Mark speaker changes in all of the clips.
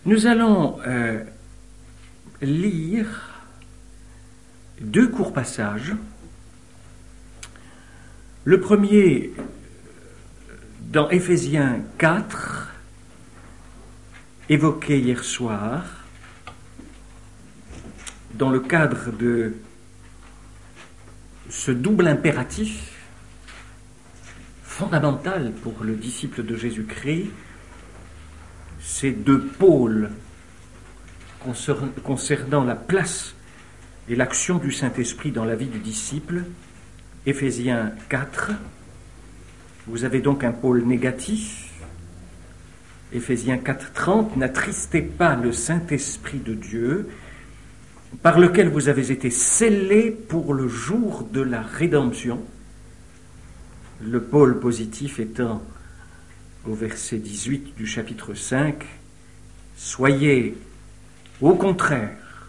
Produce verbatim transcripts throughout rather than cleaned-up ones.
Speaker 1: Nous allons euh, lire deux courts passages. Le premier dans Éphésiens quatre, évoqué hier soir, dans le cadre de ce double impératif fondamental pour le disciple de Jésus-Christ, ces deux pôles concernant la place et l'action du Saint-Esprit dans la vie du disciple. Éphésiens quatre, vous avez donc un pôle négatif. Éphésiens quatre trente, n'attristez pas le Saint-Esprit de Dieu, par lequel vous avez été scellés pour le jour de la rédemption. Le pôle positif étant au verset dix-huit du chapitre cinq, soyez au contraire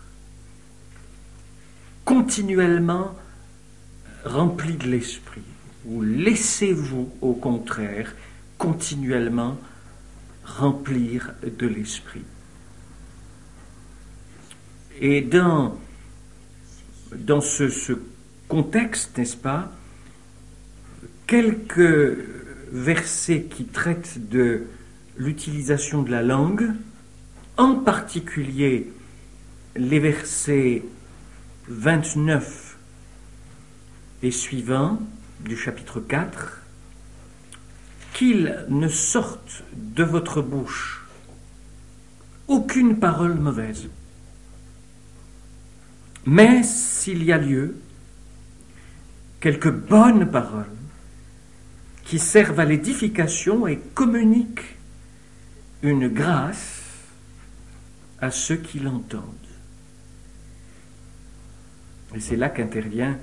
Speaker 1: continuellement remplis de l'Esprit, ou laissez-vous au contraire continuellement remplir de l'Esprit. Et dans, dans ce, ce contexte, n'est-ce pas, quelques versets qui traitent de l'utilisation de la langue, en particulier les versets vingt-neuf et suivants du chapitre quatre, qu'il ne sorte de votre bouche aucune parole mauvaise, mais s'il y a lieu, quelques bonnes paroles qui servent à l'édification et communiquent une grâce à ceux qui l'entendent. Et c'est là qu'intervient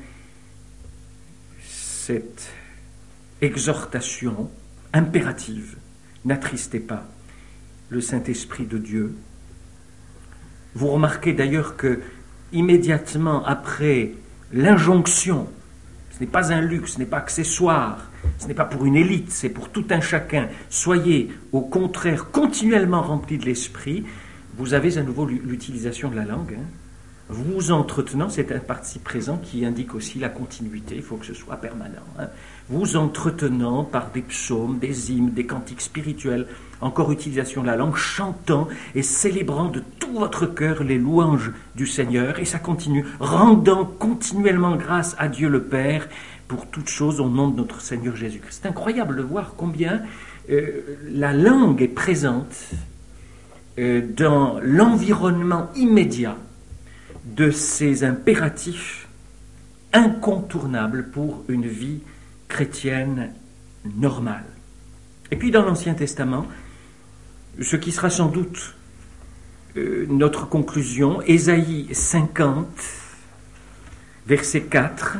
Speaker 1: cette exhortation impérative. N'attristez pas le Saint-Esprit de Dieu. Vous remarquez d'ailleurs que immédiatement après l'injonction, ce n'est pas un luxe, ce n'est pas accessoire, ce n'est pas pour une élite, c'est pour tout un chacun. Soyez au contraire continuellement remplis de l'Esprit. Vous avez à nouveau l'utilisation de la langue. Hein. Vous entretenant, c'est un participe présent qui indique aussi la continuité, il faut que ce soit permanent. Hein. Vous entretenant par des psaumes, des hymnes, des cantiques spirituels, encore utilisation de la langue, chantant et célébrant de tout votre cœur les louanges du Seigneur. Et ça continue, rendant continuellement grâce à Dieu le Père pour toutes choses au nom de notre Seigneur Jésus-Christ. C'est incroyable de voir combien euh, la langue est présente euh, dans l'environnement immédiat de ces impératifs incontournables pour une vie chrétienne normale. Et puis dans l'Ancien Testament, ce qui sera sans doute euh, notre conclusion, Ésaïe cinquante, verset quatre,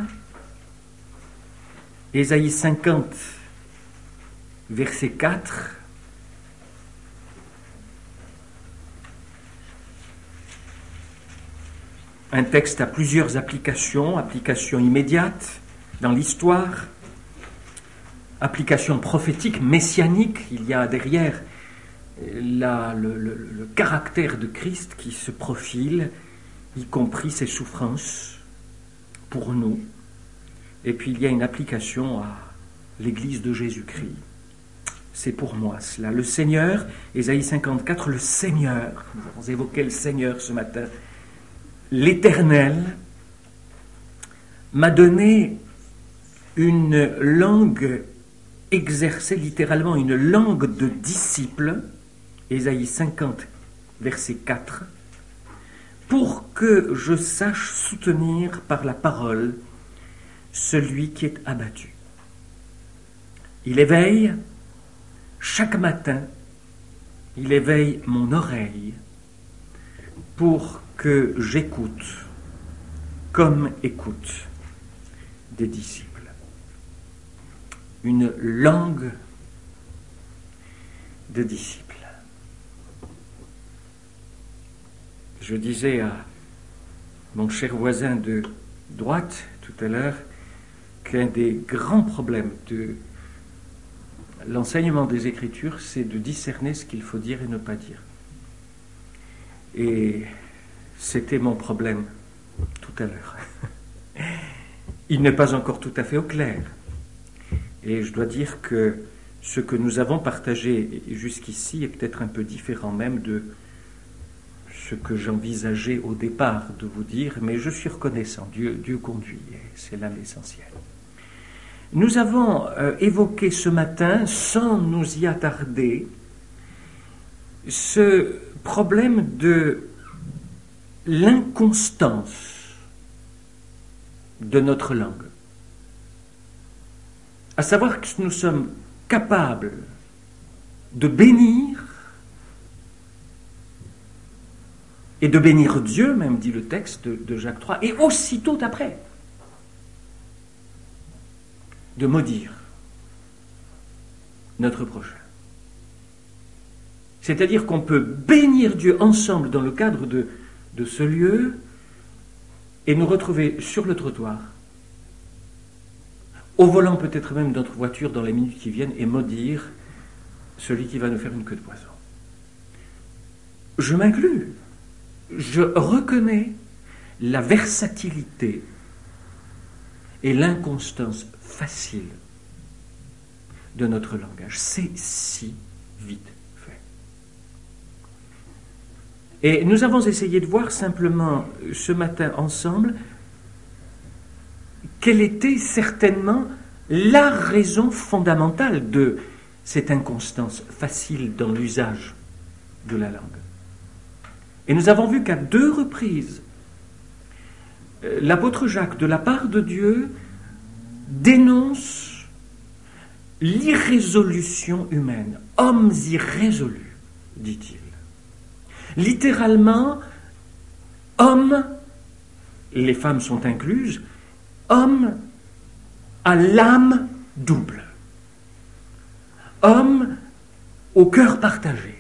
Speaker 1: Ésaïe cinquante, verset quatre, un texte à plusieurs applications, application immédiate dans l'histoire, application prophétique, messianique. Il y a derrière la, le, le, le caractère de Christ qui se profile, y compris ses souffrances pour nous. Et puis il y a une application à l'Église de Jésus-Christ. C'est pour moi cela. Le Seigneur, Ésaïe cinquante-quatre, le Seigneur, nous avons évoqué le Seigneur ce matin, l'Éternel m'a donné une langue exercée, littéralement une langue de disciple, Ésaïe cinquante, verset quatre, pour que je sache soutenir par la parole celui qui est abattu. Il éveille, chaque matin, il éveille mon oreille pour que j'écoute comme écoute des disciples. Une langue de disciples. Je disais à mon cher voisin de droite tout à l'heure qu'un des grands problèmes de l'enseignement des Écritures, c'est de discerner ce qu'il faut dire et ne pas dire. Et c'était mon problème tout à l'heure. Il n'est pas encore tout à fait au clair. Et je dois dire que ce que nous avons partagé jusqu'ici est peut-être un peu différent même de ce que j'envisageais au départ de vous dire, mais je suis reconnaissant. Dieu, Dieu conduit, et c'est là l'essentiel. Nous avons euh, évoqué ce matin, sans nous y attarder, ce problème de l'inconstance de notre langue. À savoir que nous sommes capables de bénir et de bénir Dieu, même dit le texte de, de Jacques trois, et aussitôt après, de maudire notre prochain. C'est-à-dire qu'on peut bénir Dieu ensemble dans le cadre de, de ce lieu et nous retrouver sur le trottoir, au volant peut-être même de notre voiture dans les minutes qui viennent, et maudire celui qui va nous faire une queue de poisson. Je m'inclus. Je reconnais la versatilité et l'inconstance facile de notre langage. C'est si vite fait. Et nous avons essayé de voir simplement ce matin ensemble quelle était certainement la raison fondamentale de cette inconstance facile dans l'usage de la langue. Et nous avons vu qu'à deux reprises, l'apôtre Jacques, de la part de Dieu, dénonce l'irrésolution humaine. Hommes irrésolus, dit-il. Littéralement, hommes, les femmes sont incluses, homme à l'âme double. Homme au cœur partagé.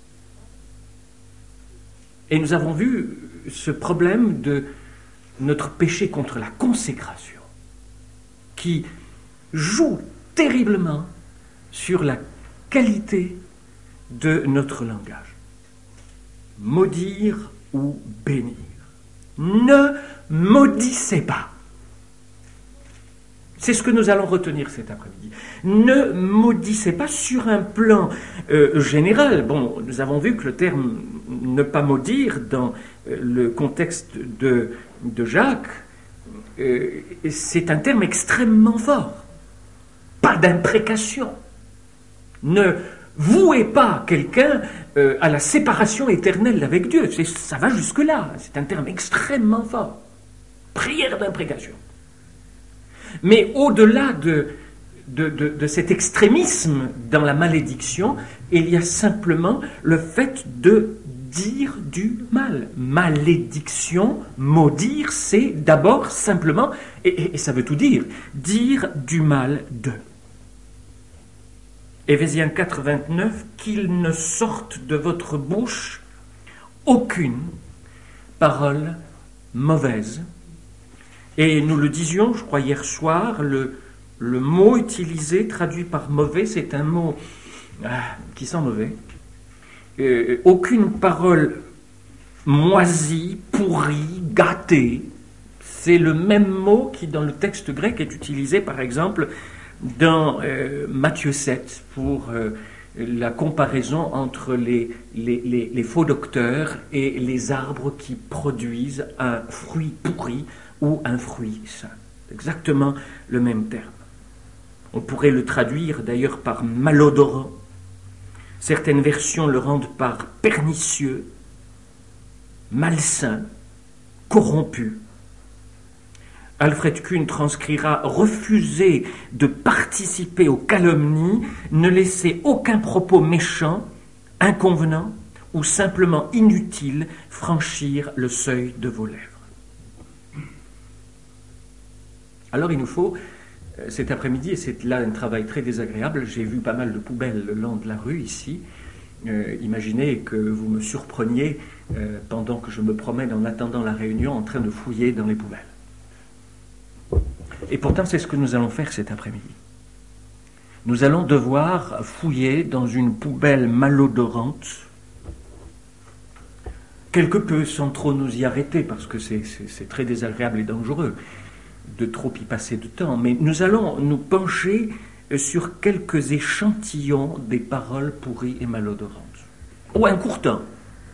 Speaker 1: Et nous avons vu ce problème de notre péché contre la consécration, qui joue terriblement sur la qualité de notre langage. Maudire ou bénir. Ne maudissez pas. C'est ce que nous allons retenir cet après-midi. Ne maudissez pas sur un plan euh, général. Bon, nous avons vu que le terme « ne pas maudire » dans euh, le contexte de, de Jacques, euh, c'est un terme extrêmement fort. Pas d'imprécation. Ne vouez pas quelqu'un euh, à la séparation éternelle avec Dieu. C'est, ça va jusque-là. C'est un terme extrêmement fort. Prière d'imprécation. Mais au-delà de, de, de, de cet extrémisme dans la malédiction, il y a simplement le fait de dire du mal. Malédiction, maudire, c'est d'abord simplement, et, et, et ça veut tout dire, dire du mal d'eux. Éphésiens quatre, vingt-neuf, qu'il ne sorte de votre bouche aucune parole mauvaise. Et nous le disions, je crois, hier soir, le, le mot utilisé, traduit par mauvais, c'est un mot ah, qui sent mauvais. Euh, aucune parole moisie, pourrie, gâtée. C'est le même mot qui, dans le texte grec, est utilisé, par exemple, dans euh, Matthieu sept, pour euh, la comparaison entre les, les, les, les faux docteurs et les arbres qui produisent un fruit pourri ou un fruit sain. Exactement le même terme. On pourrait le traduire d'ailleurs par malodorant. Certaines versions le rendent par pernicieux, malsain, corrompu. Alfred Kuhn transcrira « refuser de participer aux calomnies, ne laisser aucun propos méchant, inconvenant ou simplement inutile franchir le seuil de vos lèvres ». Alors il nous faut, euh, cet après-midi, et c'est là un travail très désagréable, j'ai vu pas mal de poubelles le long de la rue ici. Euh, imaginez que vous me surpreniez euh, pendant que je me promène en attendant la réunion en train de fouiller dans les poubelles. Et pourtant c'est ce que nous allons faire cet après-midi. Nous allons devoir fouiller dans une poubelle malodorante quelque peu, sans trop nous y arrêter, parce que c'est, c'est, c'est très désagréable et dangereux de trop y passer de temps, mais nous allons nous pencher sur quelques échantillons des paroles pourries et malodorantes. Ou un court temps,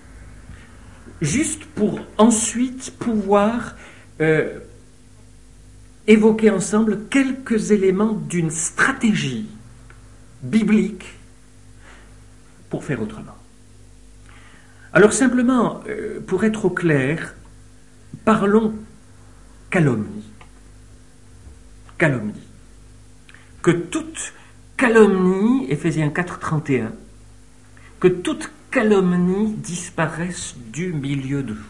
Speaker 1: juste pour ensuite pouvoir euh, évoquer ensemble quelques éléments d'une stratégie biblique pour faire autrement. Alors simplement, euh, pour être au clair, parlons calomnie. Calomnie. Que toute calomnie, Éphésiens quatre, trente et un, que toute calomnie disparaisse du milieu de vous.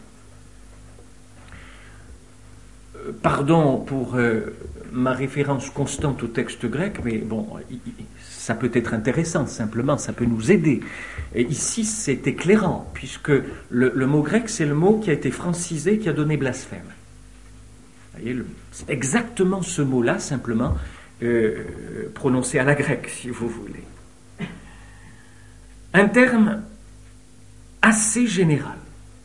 Speaker 1: Euh, pardon pour euh, ma référence constante au texte grec, mais bon, ça peut être intéressant, simplement, ça peut nous aider. Et ici, c'est éclairant, puisque le, le mot grec, c'est le mot qui a été francisé, qui a donné blasphème. Vous voyez, le, c'est exactement ce mot-là, simplement, euh, prononcé à la grecque, si vous voulez. Un terme assez général,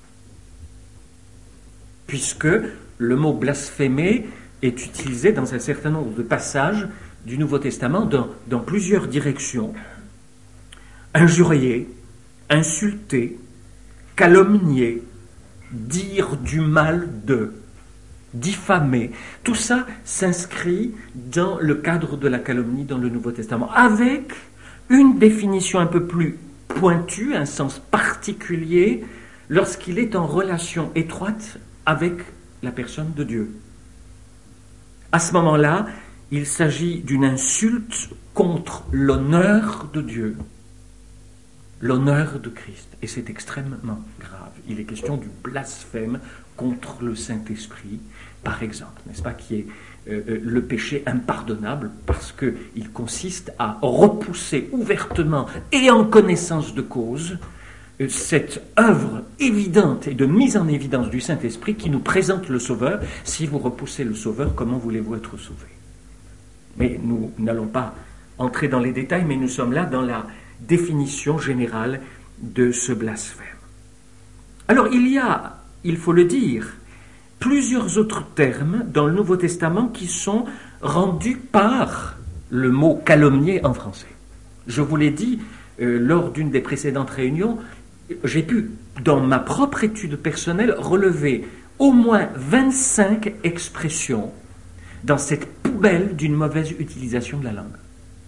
Speaker 1: puisque le mot blasphémer est utilisé dans un certain nombre de passages du Nouveau Testament dans, dans plusieurs directions. Injurier, insulter, calomnier, dire du mal de, diffamer, tout ça s'inscrit dans le cadre de la calomnie dans le Nouveau Testament, avec une définition un peu plus pointue, un sens particulier, lorsqu'il est en relation étroite avec la personne de Dieu. À ce moment-là, il s'agit d'une insulte contre l'honneur de Dieu, l'honneur de Christ, et c'est extrêmement grave. Il est question du blasphème contre le Saint-Esprit, par exemple, n'est-ce pas, qui est euh, le péché impardonnable, parce qu'il consiste à repousser ouvertement et en connaissance de cause euh, cette œuvre évidente et de mise en évidence du Saint-Esprit qui nous présente le Sauveur. Si vous repoussez le Sauveur, comment voulez-vous être sauvé? Mais nous n'allons pas entrer dans les détails, mais nous sommes là dans la définition générale de ce blasphème. Alors il y a, il faut le dire, plusieurs autres termes dans le Nouveau Testament qui sont rendus par le mot calomnier en français. Je vous l'ai dit euh, lors d'une des précédentes réunions, j'ai pu, dans ma propre étude personnelle, relever au moins vingt-cinq expressions dans cette poubelle d'une mauvaise utilisation de la langue.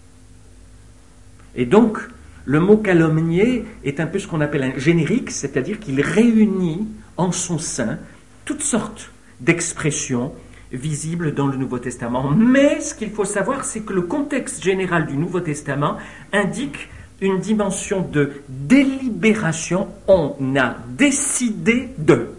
Speaker 1: Et donc, le mot calomnier est un peu ce qu'on appelle un générique, c'est-à-dire qu'il réunit en son sein toutes sortes d'expressions visibles dans le Nouveau Testament. Mais ce qu'il faut savoir, c'est que le contexte général du Nouveau Testament indique une dimension de délibération. On a décidé de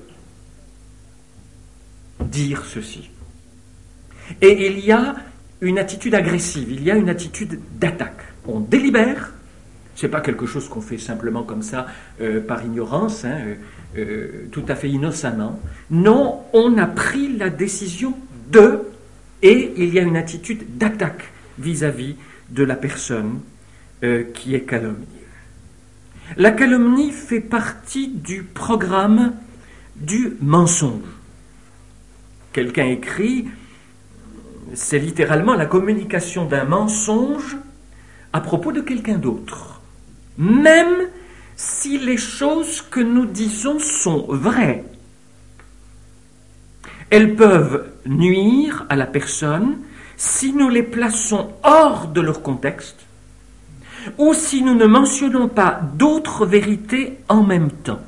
Speaker 1: dire ceci. Et il y a une attitude agressive, il y a une attitude d'attaque. On délibère, ce n'est pas quelque chose qu'on fait simplement comme ça, euh, par ignorance, hein, euh, euh, tout à fait innocemment. Non, on a pris la décision de, et il y a une attitude d'attaque vis-à-vis de la personne euh, qui est calomniée. La calomnie fait partie du programme du mensonge. Quelqu'un écrit, c'est littéralement la communication d'un mensonge à propos de quelqu'un d'autre, même si les choses que nous disons sont vraies. Elles peuvent nuire à la personne si nous les plaçons hors de leur contexte ou si nous ne mentionnons pas d'autres vérités en même temps.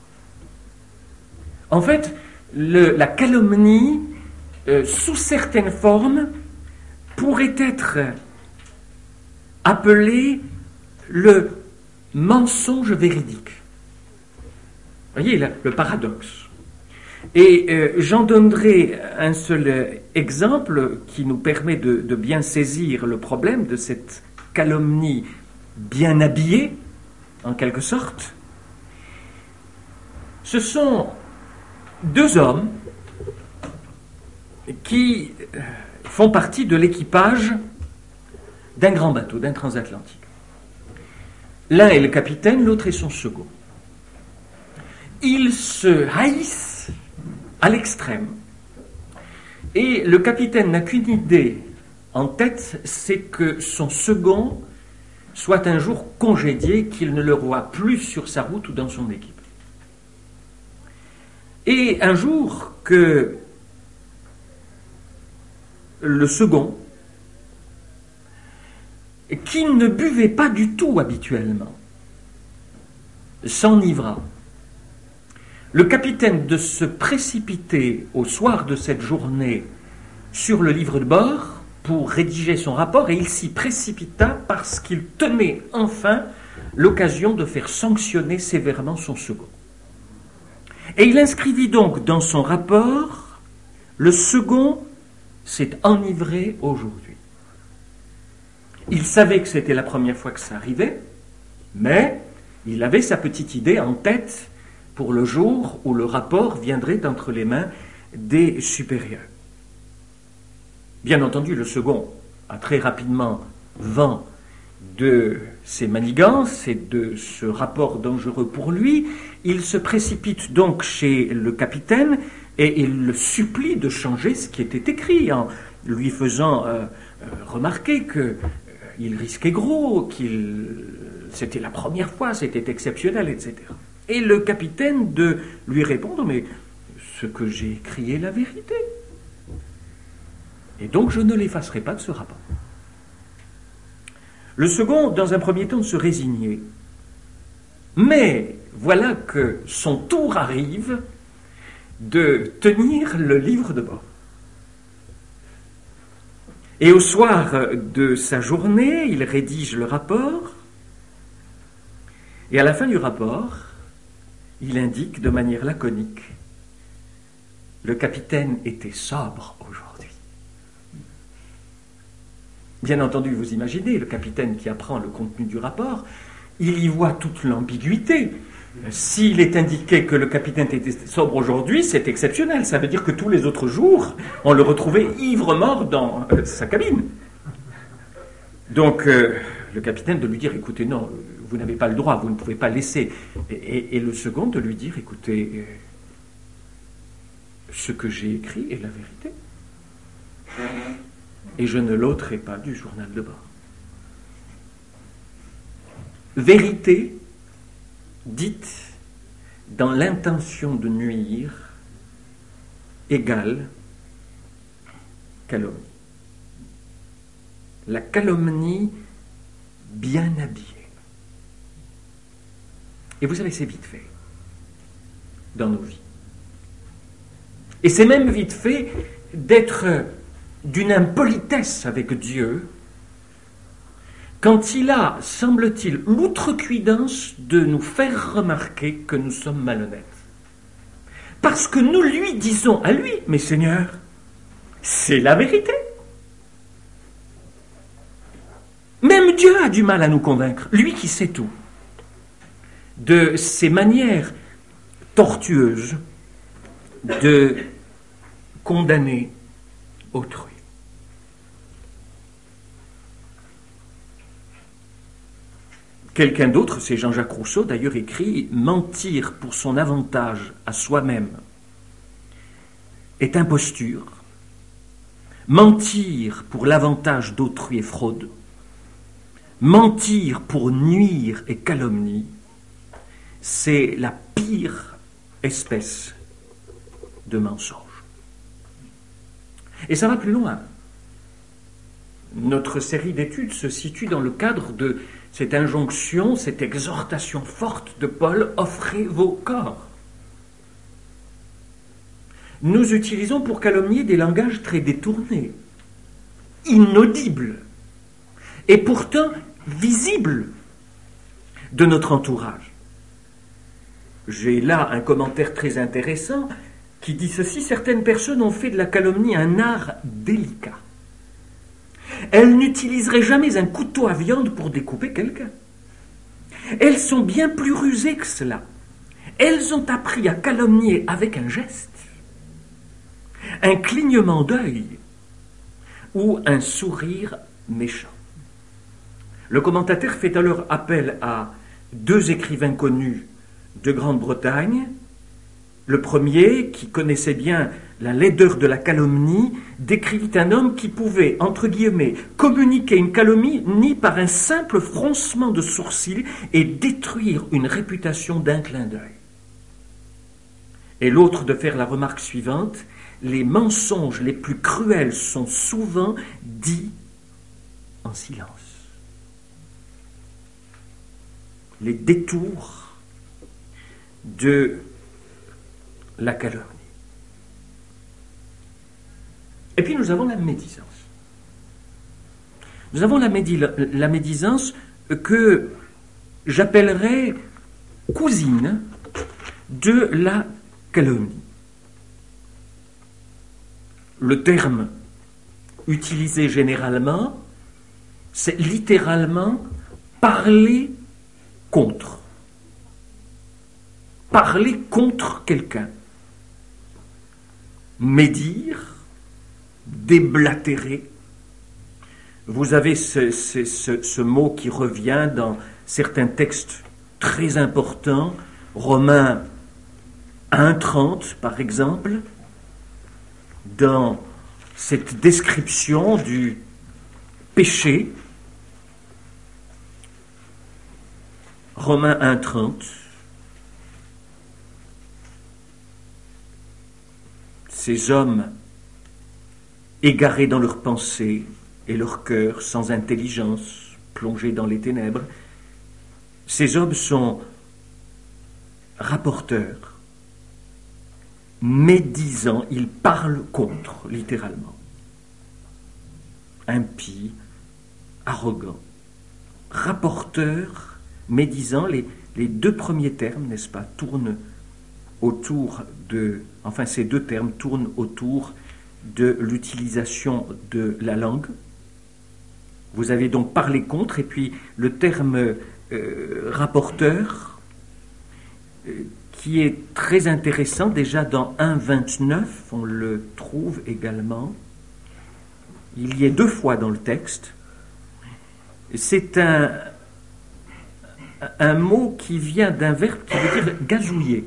Speaker 1: En fait, le, la calomnie, euh, sous certaines formes, pourrait être appelée le mensonge véridique. Vous voyez là, le paradoxe. Et euh, j'en donnerai un seul exemple qui nous permet de, de bien saisir le problème de cette calomnie bien habillée, en quelque sorte. Ce sont deux hommes qui font partie de l'équipage d'un grand bateau, d'un transatlantique. L'un est le capitaine, l'autre est son second. Ils se haïssent à l'extrême. Et le capitaine n'a qu'une idée en tête, c'est que son second soit un jour congédié, qu'il ne le voit plus sur sa route ou dans son équipe. Et un jour que le second, qui ne buvait pas du tout habituellement, s'enivra. Le capitaine de se précipiter au soir de cette journée sur le livre de bord pour rédiger son rapport, et il s'y précipita parce qu'il tenait enfin l'occasion de faire sanctionner sévèrement son second. Et il inscrivit donc dans son rapport: le second s'est enivré aujourd'hui. Il savait que c'était la première fois que ça arrivait, mais il avait sa petite idée en tête pour le jour où le rapport viendrait entre les mains des supérieurs. Bien entendu, le second a très rapidement vent de ses manigances et de ce rapport dangereux pour lui. Il se précipite donc chez le capitaine et il le supplie de changer ce qui était écrit, en lui faisant euh, euh, remarquer qu'il euh, risquait gros, qu'il c'était la première fois, c'était exceptionnel, et cetera. Et le capitaine de lui répondre: mais ce que j'ai écrit est la vérité. Et donc je ne l'effacerai pas de ce rapport. Le second, dans un premier temps, se résignait. Mais voilà que son tour arrive de tenir le livre de bord. Et au soir de sa journée, il rédige le rapport. Et à la fin du rapport, il indique de manière laconique: le capitaine était sobre aujourd'hui. Bien entendu, vous imaginez, le capitaine qui apprend le contenu du rapport, il y voit toute l'ambiguïté. S'il est indiqué que le capitaine était sobre aujourd'hui, c'est exceptionnel. Ça veut dire que tous les autres jours, on le retrouvait ivre-mort dans euh, sa cabine. Donc, euh, le capitaine de lui dire: écoutez, non, vous n'avez pas le droit, vous ne pouvez pas laisser. Et, et, et le second de lui dire: écoutez, euh, ce que j'ai écrit est la vérité. Et je ne l'ôterai pas du journal de bord. Vérité dite dans l'intention de nuire égale calomnie. La calomnie bien habillée. Et vous savez, c'est vite fait dans nos vies. Et c'est même vite fait d'être d'une impolitesse avec Dieu quand il a, semble-t-il, l'outrecuidance de nous faire remarquer que nous sommes malhonnêtes. Parce que nous lui disons à lui: mais Seigneur, c'est la vérité. Même Dieu a du mal à nous convaincre, lui qui sait tout, de ses manières tortueuses de condamner autrui. Quelqu'un d'autre, c'est Jean-Jacques Rousseau, d'ailleurs, écrit: mentir pour son avantage à soi-même est imposture. Mentir pour l'avantage d'autrui est fraude. Mentir pour nuire et calomnie, c'est la pire espèce de mensonge. Et ça va plus loin. Notre série d'études se situe dans le cadre de cette injonction, cette exhortation forte de Paul: offrez vos corps. Nous utilisons pour calomnier des langages très détournés, inaudibles, et pourtant visibles de notre entourage. J'ai là un commentaire très intéressant qui dit ceci: certaines personnes ont fait de la calomnie un art délicat. Elles n'utiliseraient jamais un couteau à viande pour découper quelqu'un. Elles sont bien plus rusées que cela. Elles ont appris à calomnier avec un geste, un clignement d'œil ou un sourire méchant. Le commentateur fait alors appel à deux écrivains connus de Grande-Bretagne, Le premier, qui connaissait bien la laideur de la calomnie, décrit un homme qui pouvait, entre guillemets, communiquer une calomnie ni par un simple froncement de sourcils et détruire une réputation d'un clin d'œil. Et l'autre de faire la remarque suivante, les mensonges les plus cruels sont souvent dits en silence. Les détours de la calomnie. Et puis nous avons la médisance. Nous avons la, médi- la médisance que j'appellerais cousine de la calomnie. Le terme utilisé généralement, c'est littéralement parler contre. Parler contre quelqu'un. Médire, déblatérer. Vous avez ce, ce, ce, ce mot qui revient dans certains textes très importants, Romains un trente par exemple, dans cette description du péché. Romains un trente. Ces hommes égarés dans leurs pensées et leur cœur, sans intelligence, plongés dans les ténèbres, ces hommes sont rapporteurs, médisants, ils parlent contre, littéralement. Impies, arrogants, rapporteurs, médisants, les, les deux premiers termes, n'est-ce pas, tournent autour de, enfin ces deux termes tournent autour de l'utilisation de la langue. Vous avez donc parlé contre, et puis le terme euh, rapporteur, euh, qui est très intéressant, déjà dans un vingt-neuf, on le trouve également. Il y est deux fois dans le texte. C'est un, un mot qui vient d'un verbe qui veut dire gazouiller.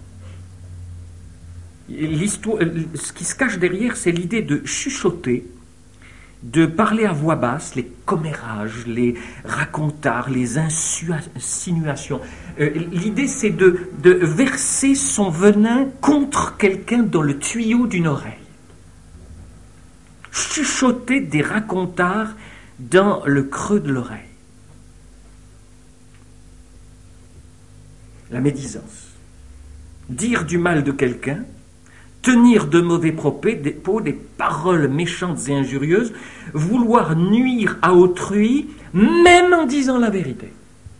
Speaker 1: L'histoire, ce qui se cache derrière, c'est l'idée de chuchoter, de parler à voix basse, les commérages, les racontards, les insinuations. Euh, l'idée, c'est de, de verser son venin contre quelqu'un dans le tuyau d'une oreille. Chuchoter des racontards dans le creux de l'oreille. La médisance. Dire du mal de quelqu'un, tenir de mauvais propos, des paroles méchantes et injurieuses, vouloir nuire à autrui, même en disant la vérité.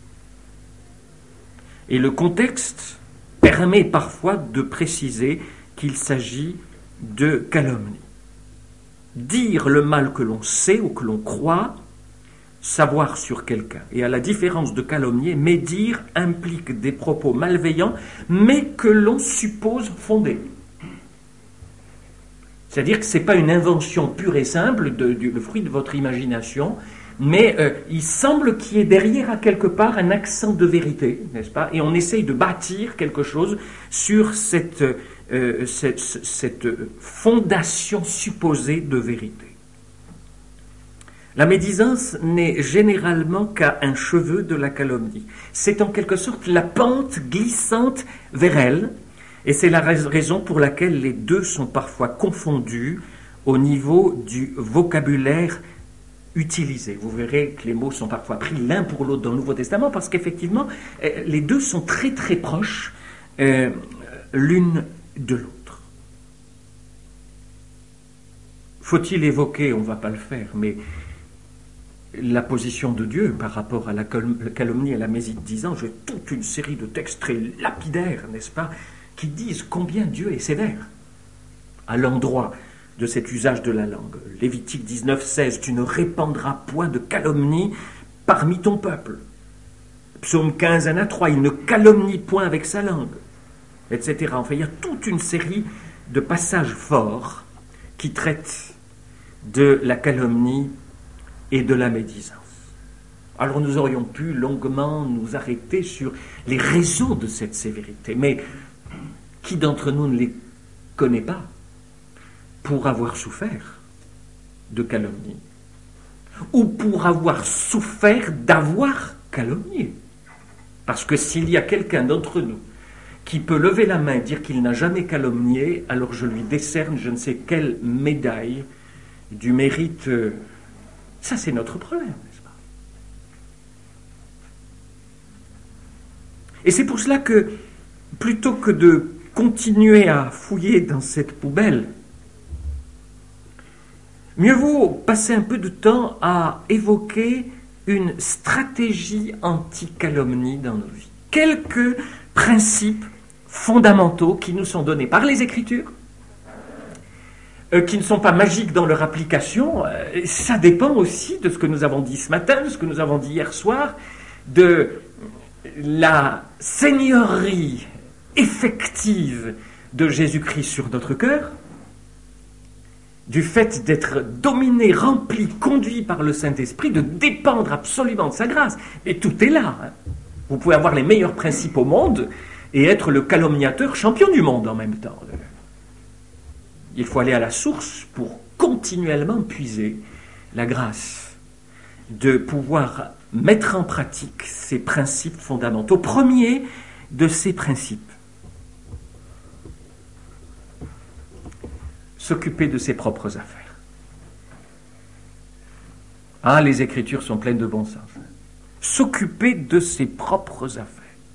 Speaker 1: Et le contexte permet parfois de préciser qu'il s'agit de calomnie. Dire le mal que l'on sait ou que l'on croit, savoir sur quelqu'un. Et à la différence de calomnier, médire implique des propos malveillants, mais que l'on suppose fondés. C'est-à-dire que ce n'est pas une invention pure et simple, de, du, le fruit de votre imagination, mais euh, il semble qu'il y ait derrière à quelque part un accent de vérité, n'est-ce pas? Et on essaye de bâtir quelque chose sur cette, euh, cette, cette fondation supposée de vérité. La médisance n'est généralement qu'à un cheveu de la calomnie. C'est en quelque sorte la pente glissante vers elle, et c'est la raison pour laquelle les deux sont parfois confondus au niveau du vocabulaire utilisé. Vous verrez que les mots sont parfois pris l'un pour l'autre dans le Nouveau Testament parce qu'effectivement, les deux sont très très proches euh, l'une de l'autre. Faut-il évoquer, on ne va pas le faire, mais la position de Dieu par rapport à la calomnie et à la médisance? J'ai toute une série de textes très lapidaires, n'est-ce pas, qui disent combien Dieu est sévère à l'endroit de cet usage de la langue. Lévitique dix-neuf seize, tu ne répandras point de calomnie parmi ton peuple. Psaume quinze un à trois, il ne calomnie point avec sa langue, et cetera. Enfin, il y a toute une série de passages forts qui traitent de la calomnie et de la médisance. Alors nous aurions pu longuement nous arrêter sur les raisons de cette sévérité, mais qui d'entre nous ne les connaît pas pour avoir souffert de calomnie ou pour avoir souffert d'avoir calomnié? Parce que s'il y a quelqu'un d'entre nous qui peut lever la main et dire qu'il n'a jamais calomnié, alors je lui décerne je ne sais quelle médaille du mérite. Ça, c'est notre problème, n'est-ce pas? Et c'est pour cela que, plutôt que de continuer à fouiller dans cette poubelle, mieux vaut passer un peu de temps à évoquer une stratégie anti-calomnie dans nos vies. Quelques principes fondamentaux qui nous sont donnés par les Écritures, euh, qui ne sont pas magiques dans leur application. Euh, ça dépend aussi de ce que nous avons dit ce matin, de ce que nous avons dit hier soir, de la seigneurie effective de Jésus-Christ sur notre cœur, du fait d'être dominé, rempli, conduit par le Saint-Esprit, de dépendre absolument de sa grâce. Et tout est là. Hein. Vous pouvez avoir les meilleurs principes au monde et être le calomniateur champion du monde en même temps. Il faut aller à la source pour continuellement puiser la grâce de pouvoir mettre en pratique ces principes fondamentaux. Premier de ces principes, s'occuper de ses propres affaires. Ah, les Écritures sont pleines de bon sens. S'occuper de ses propres affaires.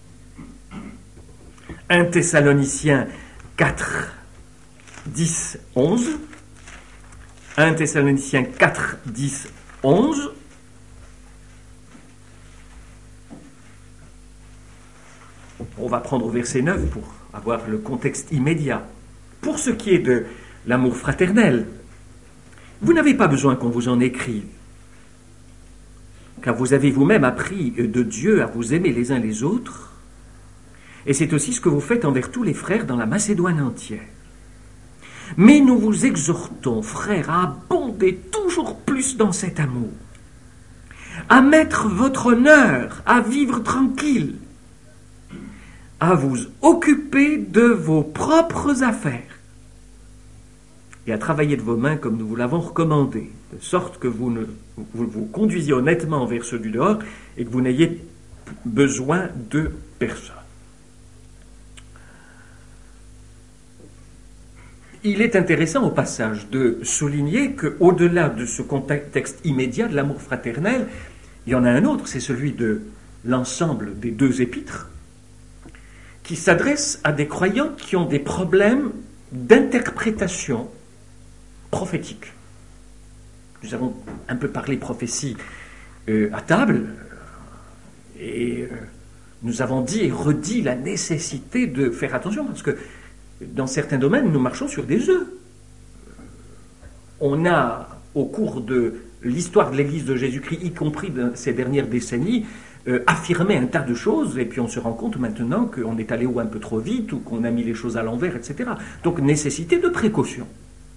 Speaker 1: un Thessaloniciens quatre, dix, onze. un Thessaloniciens quatre, dix, onze. On va prendre au verset neuf pour avoir le contexte immédiat. Pour ce qui est de l'amour fraternel, vous n'avez pas besoin qu'on vous en écrive, car vous avez vous-même appris de Dieu à vous aimer les uns les autres, et c'est aussi ce que vous faites envers tous les frères dans la Macédoine entière. Mais nous vous exhortons, frères, à abonder toujours plus dans cet amour, à mettre votre honneur, à vivre tranquille, à vous occuper de vos propres affaires, et à travailler de vos mains comme nous vous l'avons recommandé, de sorte que vous, ne, vous vous conduisiez honnêtement vers ceux du dehors et que vous n'ayez besoin de personne. Il est intéressant au passage de souligner qu'au-delà de ce contexte immédiat de l'amour fraternel, il y en a un autre, c'est celui de l'ensemble des deux épîtres, qui s'adresse à des croyants qui ont des problèmes d'interprétation prophétique. Nous avons un peu parlé prophétie euh, à table, et euh, nous avons dit et redit la nécessité de faire attention, parce que dans certains domaines, nous marchons sur des œufs. On a, au cours de l'histoire de l'Église de Jésus-Christ, y compris dans ces dernières décennies, euh, affirmé un tas de choses, et puis on se rend compte maintenant qu'on est allé ou un peu trop vite, ou qu'on a mis les choses à l'envers, et cetera. Donc, nécessité de précaution.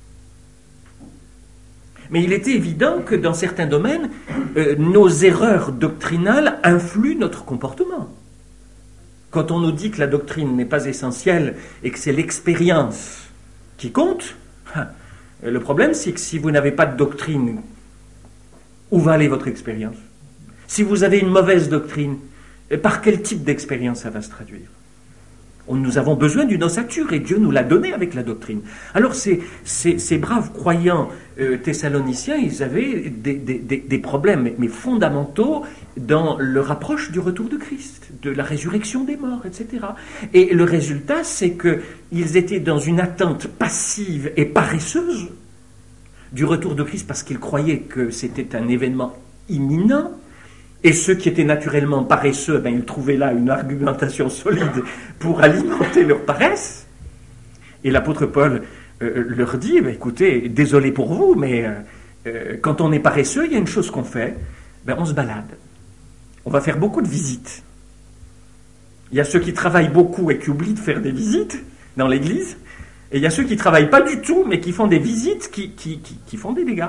Speaker 1: Mais il était évident que dans certains domaines, euh, nos erreurs doctrinales influent notre comportement. Quand on nous dit que la doctrine n'est pas essentielle et que c'est l'expérience qui compte, le problème c'est que si vous n'avez pas de doctrine, où va aller votre expérience? Si vous avez une mauvaise doctrine, par quel type d'expérience ça va se traduire? Nous avons besoin d'une ossature et Dieu nous l'a donnée avec la doctrine. Alors ces, ces, ces braves croyants euh, thessaloniciens, ils avaient des, des, des, des problèmes mais, mais fondamentaux dans leur approche du retour de Christ, de la résurrection des morts, et cetera. Et le résultat, c'est qu'ils étaient dans une attente passive et paresseuse du retour de Christ parce qu'ils croyaient que c'était un événement imminent. Et ceux qui étaient naturellement paresseux, ben, ils trouvaient là une argumentation solide pour alimenter leur paresse. Et l'apôtre Paul euh, leur dit, ben, écoutez, désolé pour vous, mais euh, quand on est paresseux, il y a une chose qu'on fait, ben, on se balade. On va faire beaucoup de visites. Il y a ceux qui travaillent beaucoup et qui oublient de faire des visites dans l'église, et il y a ceux qui ne travaillent pas du tout, mais qui font des visites qui, qui, qui, qui font des dégâts.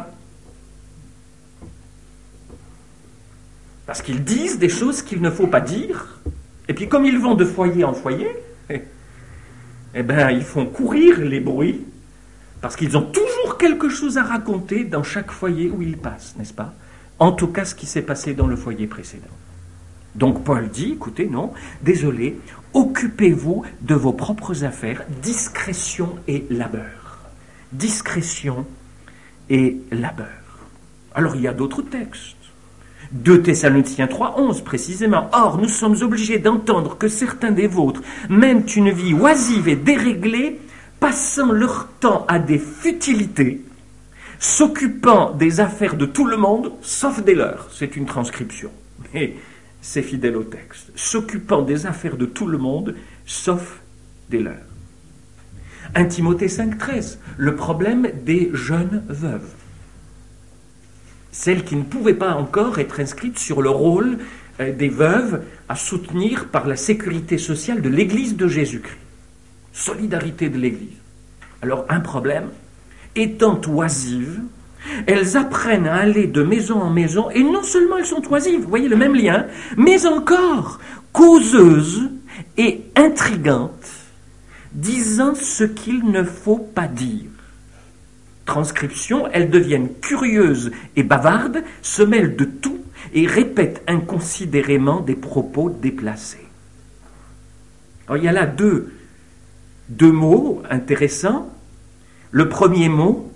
Speaker 1: Parce qu'ils disent des choses qu'il ne faut pas dire. Et puis comme ils vont de foyer en foyer, eh bien, ils font courir les bruits, parce qu'ils ont toujours quelque chose à raconter dans chaque foyer où ils passent, n'est-ce pas? En tout cas, ce qui s'est passé dans le foyer précédent. Donc Paul dit, écoutez, non, désolé, occupez-vous de vos propres affaires, discrétion et labeur. Discrétion et labeur. Alors il y a d'autres textes. deux Thessaloniciens trois, onze précisément. Or, nous sommes obligés d'entendre que certains des vôtres mènent une vie oisive et déréglée, passant leur temps à des futilités, s'occupant des affaires de tout le monde, sauf des leurs. C'est une transcription, mais c'est fidèle au texte. S'occupant des affaires de tout le monde, sauf des leurs. un Timothée cinq, treize, le problème des jeunes veuves. Celles qui ne pouvaient pas encore être inscrites sur le rôle des veuves à soutenir par la sécurité sociale de l'Église de Jésus-Christ. Solidarité de l'Église. Alors, un problème, étant oisives, elles apprennent à aller de maison en maison, et non seulement elles sont oisives, vous voyez le même lien, mais encore causeuses et intrigantes, disant ce qu'il ne faut pas dire. Transcription, elles deviennent curieuses et bavardes, se mêlent de tout et répètent inconsidérément des propos déplacés. Alors, il y a là deux, deux mots intéressants. Le premier mot,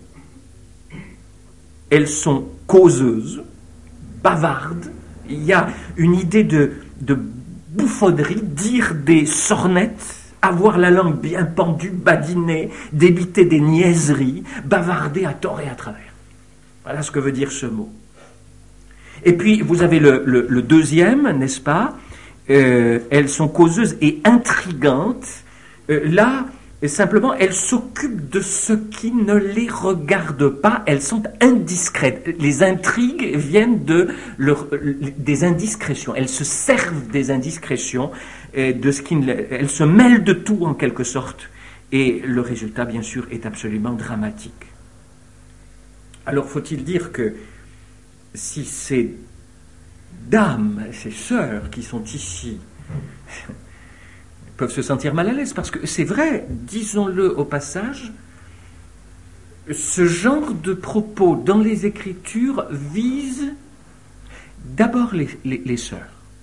Speaker 1: elles sont causeuses, bavardes. Il y a une idée de, de bouffonnerie, dire des sornettes, avoir la langue bien pendue, badiner, débiter des niaiseries, bavarder à tort et à travers. Voilà ce que veut dire ce mot. Et puis, vous avez le, le, le deuxième, n'est-ce pas? euh, Elles sont causeuses et intrigantes. Euh, là, simplement, elles s'occupent de ce qui ne les regarde pas. Elles sont indiscrètes. Les intrigues viennent de leur, des indiscrétions. Elles se servent des indiscrétions, de ce qui ne, elles se mêlent de tout en quelque sorte. Et le résultat, bien sûr, est absolument dramatique. Alors, faut-il dire que si ces dames, ces sœurs qui sont ici peuvent se sentir mal à l'aise, parce que c'est vrai, disons-le au passage, ce genre de propos dans les Écritures vise d'abord les, les, les sœurs.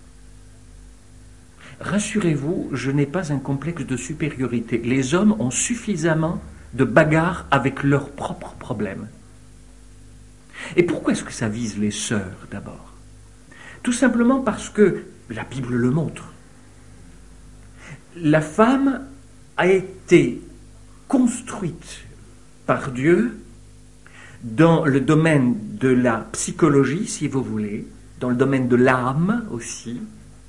Speaker 1: Rassurez-vous, je n'ai pas un complexe de supériorité. Les hommes ont suffisamment de bagarres avec leurs propres problèmes. Et pourquoi est-ce que ça vise les sœurs d'abord? Tout simplement parce que la Bible le montre. La femme a été construite par Dieu dans le domaine de la psychologie, si vous voulez, dans le domaine de l'âme aussi,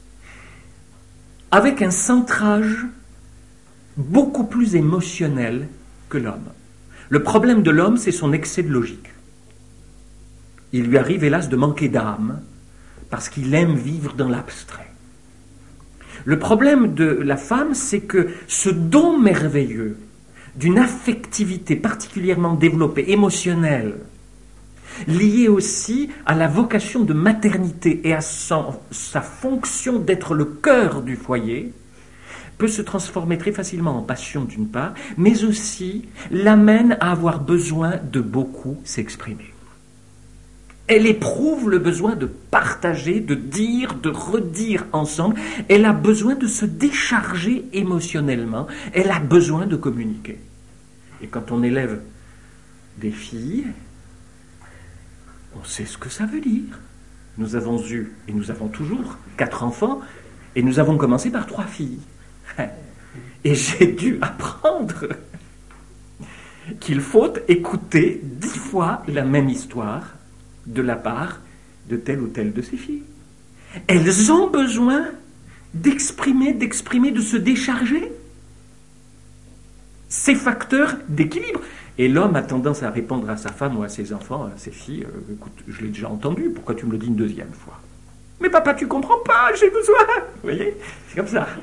Speaker 1: avec un centrage beaucoup plus émotionnel que l'homme. Le problème de l'homme, c'est son excès de logique. Il lui arrive, hélas, de manquer d'âme, parce qu'il aime vivre dans l'abstrait. Le problème de la femme, c'est que ce don merveilleux d'une affectivité particulièrement développée, émotionnelle, liée aussi à la vocation de maternité et à son, sa fonction d'être le cœur du foyer, peut se transformer très facilement en passion d'une part, mais aussi l'amène à avoir besoin de beaucoup s'exprimer. Elle éprouve le besoin de partager, de dire, de redire ensemble. Elle a besoin de se décharger émotionnellement. Elle a besoin de communiquer. Et quand on élève des filles, on sait ce que ça veut dire. Nous avons eu, et nous avons toujours, quatre enfants, et nous avons commencé par trois filles. Et j'ai dû apprendre qu'il faut écouter dix fois la même histoire de la part de telle ou telle de ces filles. Elles ont besoin d'exprimer, d'exprimer, de se décharger ces facteurs d'équilibre. Et l'homme a tendance à répondre à sa femme ou à ses enfants, à ses filles, euh, écoute, je l'ai déjà entendu, pourquoi tu me le dis une deuxième fois? Mais papa, tu comprends pas, j'ai besoin. Vous voyez, c'est comme ça.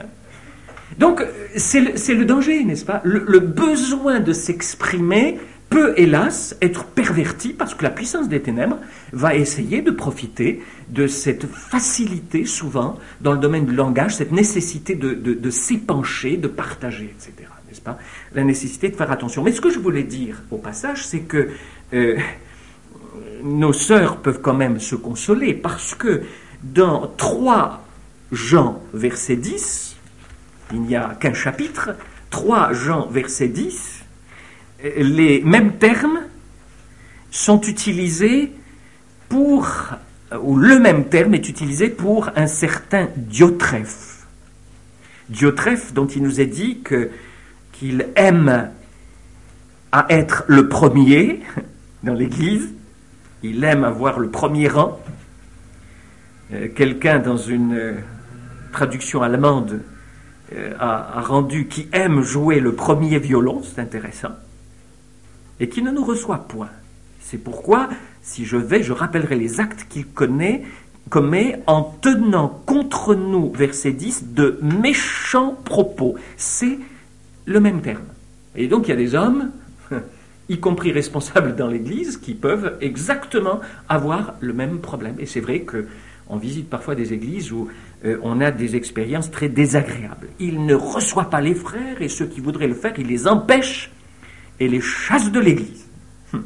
Speaker 1: Donc, c'est le, c'est le danger, n'est-ce pas? le, le besoin de s'exprimer peut, hélas, être perverti parce que la puissance des ténèbres va essayer de profiter de cette facilité, souvent, dans le domaine du langage, cette nécessité de, de, de s'épancher, de partager, et cetera. N'est-ce pas? La nécessité de faire attention. Mais ce que je voulais dire, au passage, c'est que euh, nos sœurs peuvent quand même se consoler parce que dans trois Jean, verset dix, il n'y a qu'un chapitre, trois Jean, verset dix, les mêmes termes sont utilisés pour, ou le même terme est utilisé pour un certain Diotrephe. Diotrephe, dont il nous est dit que, qu'il aime à être le premier dans l'Église, il aime avoir le premier rang. Euh, quelqu'un dans une euh, traduction allemande euh, a, a rendu qui aime jouer le premier violon, c'est intéressant, et qui ne nous reçoit point. C'est pourquoi, si je vais, je rappellerai les actes qu'il connaît, commet en tenant contre nous, verset dix, de méchants propos. C'est le même terme. Et donc il y a des hommes, y compris responsables dans l'Église, qui peuvent exactement avoir le même problème. Et c'est vrai qu'on visite parfois des églises où euh, on a des expériences très désagréables. Il ne reçoit pas les frères, et ceux qui voudraient le faire, il les empêche et les chasse de l'Église. Hum.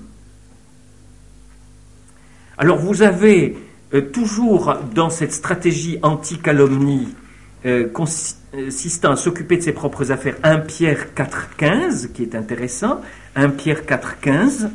Speaker 1: Alors vous avez euh, toujours dans cette stratégie anti-calomnie euh, consistant à s'occuper de ses propres affaires, un Pierre quatre quinze, qui est intéressant, un Pierre quatre quinze.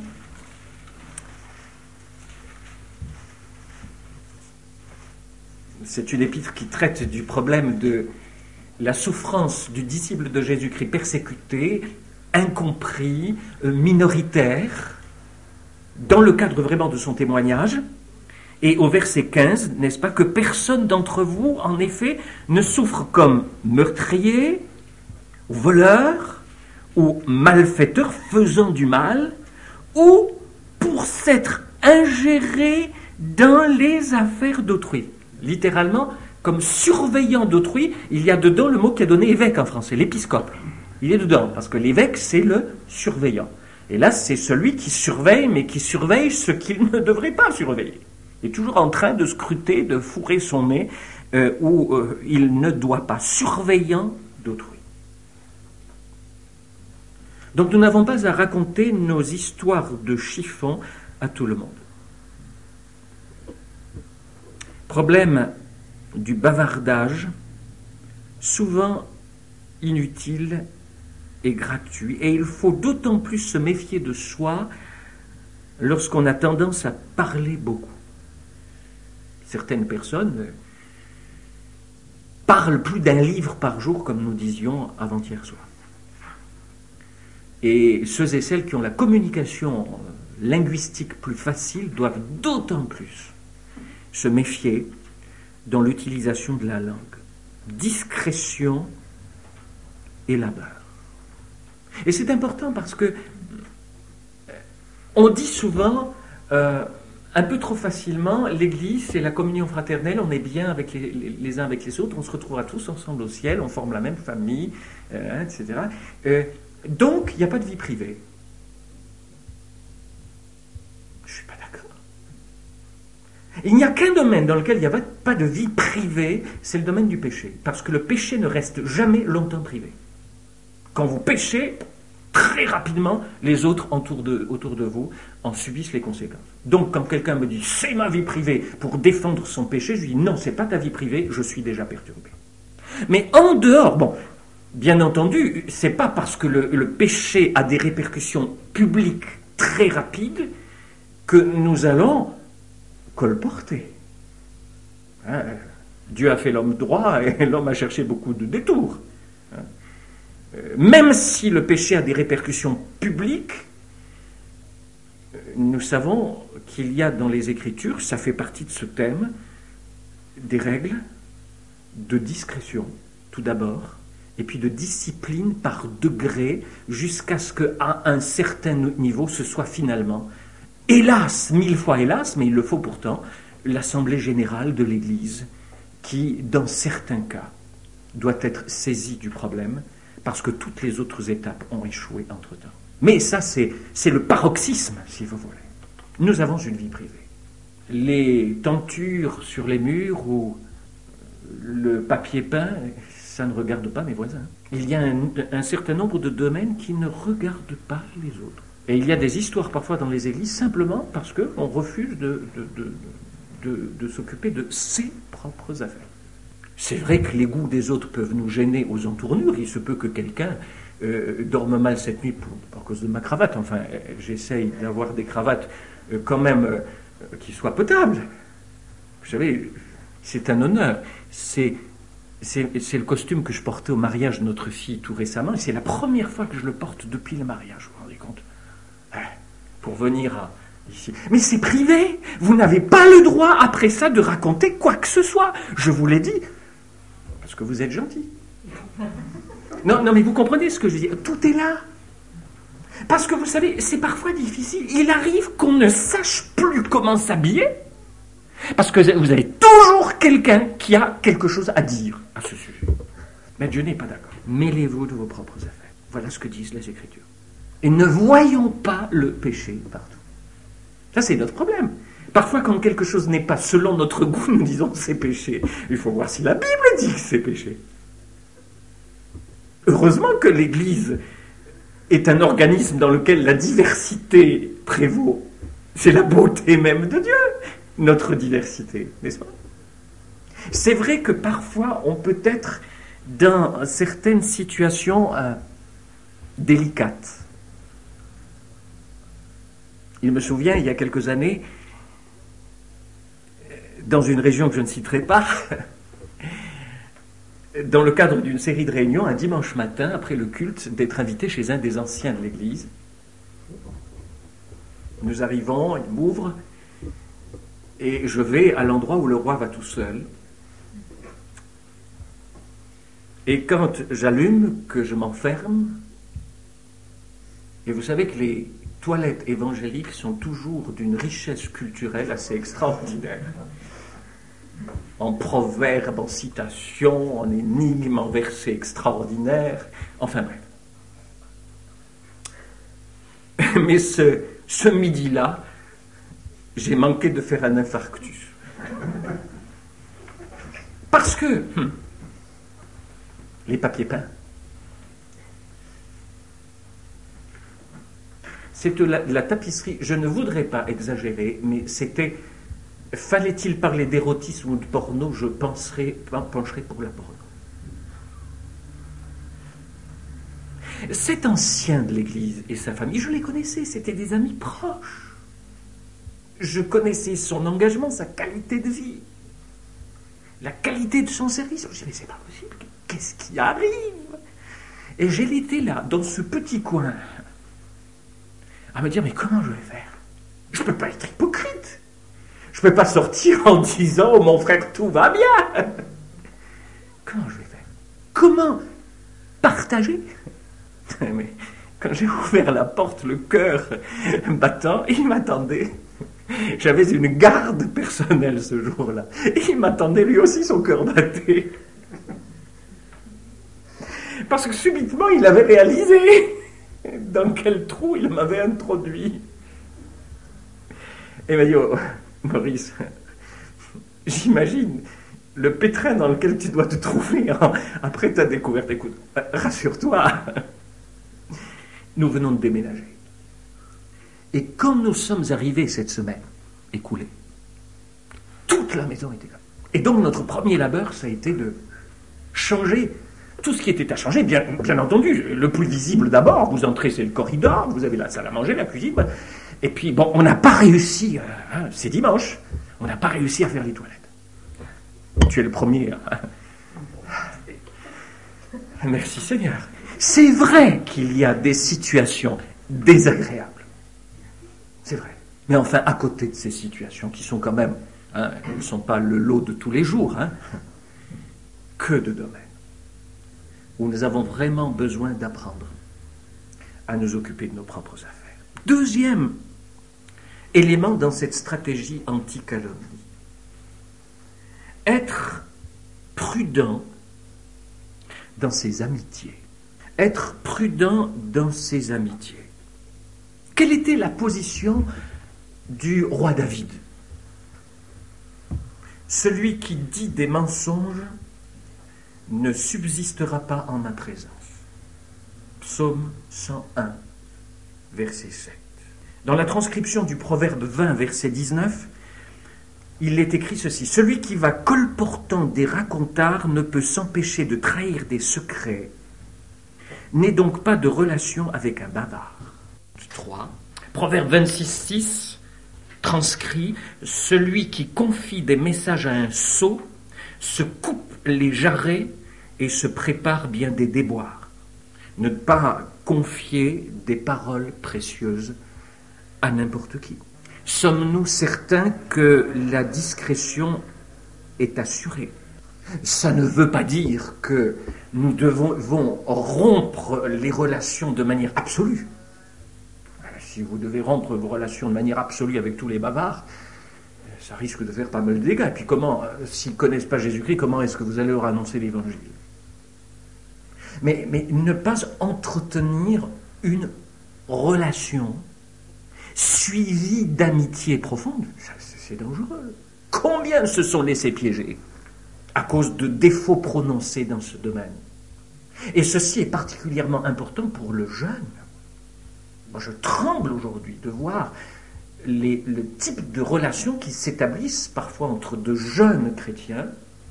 Speaker 1: C'est une épître qui traite du problème de la souffrance du disciple de Jésus-Christ persécuté, incompris, minoritaire, dans le cadre vraiment de son témoignage. Et au verset quinze, n'est-ce pas, que personne d'entre vous, en effet, ne souffre comme meurtrier, ou voleur, ou malfaiteur faisant du mal, ou pour s'être ingéré dans les affaires d'autrui. Littéralement, comme surveillant d'autrui, il y a dedans le mot qui a donné évêque en français, l'épiscope. Il est dedans, parce que l'évêque, c'est le surveillant. Et là, c'est celui qui surveille, mais qui surveille ce qu'il ne devrait pas surveiller. Il est toujours en train de scruter, de fourrer son nez, euh, où euh, il ne doit pas, surveillant d'autrui. Donc nous n'avons pas à raconter nos histoires de chiffon à tout le monde. Problème du bavardage, souvent inutile et gratuit. Et il faut d'autant plus se méfier de soi lorsqu'on a tendance à parler beaucoup. Certaines personnes parlent plus d'un livre par jour, comme nous disions avant-hier soir. Et ceux et celles qui ont la communication linguistique plus facile doivent d'autant plus se méfier dans l'utilisation de la langue. Discrétion et labeur. Et c'est important parce que on dit souvent, euh, un peu trop facilement, l'Église, c'est la communion fraternelle, on est bien avec les, les, les uns avec les autres, on se retrouvera tous ensemble au ciel, on forme la même famille, euh, et cetera. Euh, donc, il n'y a pas de vie privée. Je ne suis pas d'accord. Il n'y a qu'un domaine dans lequel il n'y a pas de vie privée, c'est le domaine du péché. Parce que le péché ne reste jamais longtemps privé. Quand vous péchez, très rapidement, les autres autour de, autour de vous en subissent les conséquences. Donc, quand quelqu'un me dit « c'est ma vie privée » pour défendre son péché, je lui dis « non, c'est pas ta vie privée, je suis déjà perturbé ». Mais en dehors, bon, bien entendu, c'est pas parce que le, le péché a des répercussions publiques très rapides que nous allons colporter. Hein, Dieu a fait l'homme droit et l'homme a cherché beaucoup de détours. Hein. Même si le péché a des répercussions publiques, nous savons qu'il y a dans les Écritures, ça fait partie de ce thème, des règles de discrétion, tout d'abord, et puis de discipline par degré, jusqu'à ce qu'à un certain niveau, ce soit finalement, hélas, mille fois hélas, mais il le faut pourtant, l'Assemblée générale de l'Église, qui, dans certains cas, doit être saisie du problème, parce que toutes les autres étapes ont échoué entre-temps. Mais ça, c'est, c'est le paroxysme, si vous voulez. Nous avons une vie privée. Les tentures sur les murs ou le papier peint, ça ne regarde pas mes voisins. Il y a un, un certain nombre de domaines qui ne regardent pas les autres. Et il y a des histoires parfois dans les églises simplement parce qu'on refuse de, de, de, de, de s'occuper de ses propres affaires. C'est vrai que les goûts des autres peuvent nous gêner aux entournures. Il se peut que quelqu'un euh, dorme mal cette nuit pour, à cause de ma cravate. Enfin, euh, j'essaye d'avoir des cravates euh, quand même euh, qui soient potables. Vous savez, c'est un honneur. C'est, c'est, c'est le costume que je portais au mariage de notre fille tout récemment. Et c'est la première fois que je le porte depuis le mariage. Vous vous rendez compte ? Pour venir à, ici. Mais c'est privé. Vous n'avez pas le droit, après ça, de raconter quoi que ce soit. Je vous l'ai dit. Parce que vous êtes gentil. Non, non, mais vous comprenez ce que je dis. Tout est là. Parce que vous savez, c'est parfois difficile. Il arrive qu'on ne sache plus comment s'habiller. Parce que vous avez toujours quelqu'un qui a quelque chose à dire à ce sujet. Mais Dieu n'est pas d'accord. Mêlez-vous de vos propres affaires. Voilà ce que disent les Écritures. Et ne voyons pas le péché partout. Ça, c'est notre problème. Parfois, quand quelque chose n'est pas selon notre goût, nous disons c'est péché. Il faut voir si la Bible dit que c'est péché. Heureusement que l'Église est un organisme dans lequel la diversité prévaut. C'est la beauté même de Dieu, notre diversité, n'est-ce pas ? C'est vrai que parfois, on peut être dans certaines situations euh, délicates. Il me souvient, il y a quelques années, dans une région que je ne citerai pas, dans le cadre d'une série de réunions, un dimanche matin, après le culte, d'être invité chez un des anciens de l'Église. Nous arrivons, il m'ouvre, et je vais à l'endroit où le roi va tout seul. Et quand j'allume, que je m'enferme, et vous savez que les toilettes évangéliques sont toujours d'une richesse culturelle assez extraordinaire. En proverbes, en citations, en énigmes, en versets extraordinaires, enfin bref. Mais ce, ce midi-là, j'ai manqué de faire un infarctus. Parce que hum, les papiers peints, c'est la, la tapisserie, je ne voudrais pas exagérer, mais c'était, fallait-il parler d'érotisme ou de porno, je penserais, pencherais pour la porno. Cet ancien de l'Église et sa famille, je les connaissais, c'était des amis proches. Je connaissais son engagement, sa qualité de vie, la qualité de son service. Je me disais, mais c'est pas possible, qu'est-ce qui arrive ? Et j'ai été là, dans ce petit coin, à me dire, mais comment je vais faire ? Je ne peux pas être hypocrite. Je ne peux pas sortir en disant, oh mon frère, tout va bien. Comment je vais faire ? Comment partager ? Mais quand j'ai ouvert la porte, le cœur battant, il m'attendait. J'avais une garde personnelle ce jour-là. Il m'attendait, lui aussi, son cœur battait. Parce que subitement, il avait réalisé dans quel trou il m'avait introduit. Et il m'a dit, oh, Maurice, j'imagine le pétrin dans lequel tu dois te trouver hein, après ta découverte. Écoute, rassure-toi, nous venons de déménager. Et quand nous sommes arrivés cette semaine écoulée, toute la maison était là. Et donc notre premier labeur, ça a été de changer tout ce qui était à changer, bien, bien entendu. Le plus visible d'abord, vous entrez, c'est le corridor, vous avez la salle à manger, la cuisine. Et puis, bon, on n'a pas réussi, euh, hein, c'est dimanche, on n'a pas réussi à faire les toilettes. Tu es le premier. Hein. Merci Seigneur. C'est vrai qu'il y a des situations désagréables. C'est vrai. Mais enfin, à côté de ces situations qui sont quand même, hein, elles ne sont pas le lot de tous les jours, hein, que de domaines où nous avons vraiment besoin d'apprendre à nous occuper de nos propres affaires. Deuxième élément dans cette stratégie anti-calomnie, être prudent dans ses amitiés. Être prudent dans ses amitiés. Quelle était la position du roi David? Celui qui dit des mensonges ne subsistera pas en ma présence. Psaume cent un, verset sept. Dans la transcription du proverbe vingt, verset dix-neuf, il est écrit ceci: celui qui va colportant des racontards ne peut s'empêcher de trahir des secrets, n'est donc pas de relation avec un bavard. trois. Proverbe vingt-six, six, transcrit: celui qui confie des messages à un sot se coupe les jarrets et se prépare bien des déboires. Ne pas confier des paroles précieuses à n'importe qui. Sommes-nous certains que la discrétion est assurée? Ça ne veut pas dire que nous devons rompre les relations de manière absolue. Si vous devez rompre vos relations de manière absolue avec tous les bavards, ça risque de faire pas mal de dégâts. Et puis comment, s'ils ne connaissent pas Jésus-Christ, comment est-ce que vous allez leur annoncer l'Évangile? mais, mais ne pas entretenir une relation suivie d'amitié profonde, ça, c'est dangereux. Combien se sont laissés piéger à cause de défauts prononcés dans ce domaine? Et ceci est particulièrement important pour le jeune. Moi, je tremble aujourd'hui de voir les, le type de relations qui s'établissent parfois entre de jeunes chrétiens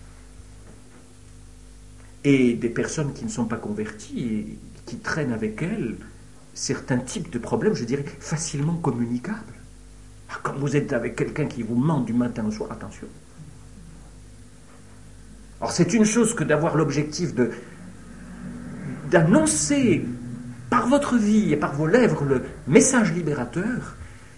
Speaker 1: et des personnes qui ne sont pas converties et qui traînent avec elles certains types de problèmes, je dirais, facilement communicables. Quand vous êtes avec quelqu'un qui vous ment du matin au soir, attention. Alors c'est une chose que d'avoir l'objectif de, d'annoncer par votre vie et par vos lèvres le message libérateur,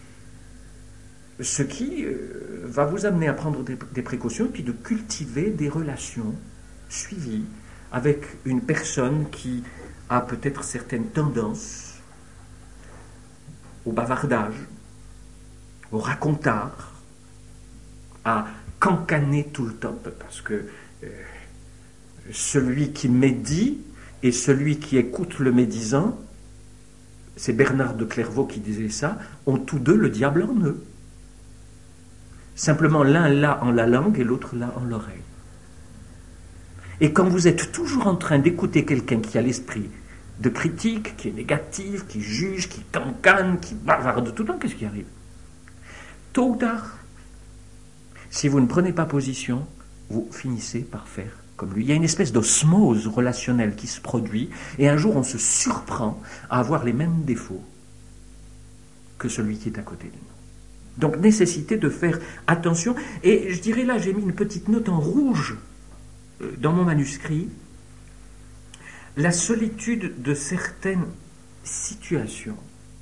Speaker 1: ce qui euh, va vous amener à prendre des, des précautions et puis de cultiver des relations suivies avec une personne qui a peut-être certaines tendances au bavardage, au racontard, à cancaner tout le temps, parce que euh, celui qui médit et celui qui écoute le médisant, c'est Bernard de Clairvaux qui disait ça, ont tous deux le diable en eux. Simplement l'un l'a en la langue et l'autre l'a en l'oreille. Et quand vous êtes toujours en train d'écouter quelqu'un qui a l'esprit de critique, qui est négatif, qui juge, qui cancane, qui bavarde tout le temps, qu'est-ce qui arrive? Tôt ou tard, si vous ne prenez pas position, vous finissez par faire comme lui. Il y a une espèce d'osmose relationnelle qui se produit, et un jour on se surprend à avoir les mêmes défauts que celui qui est à côté de nous. Donc nécessité de faire attention, et je dirais là, j'ai mis une petite note en rouge dans mon manuscrit, la solitude de certaines situations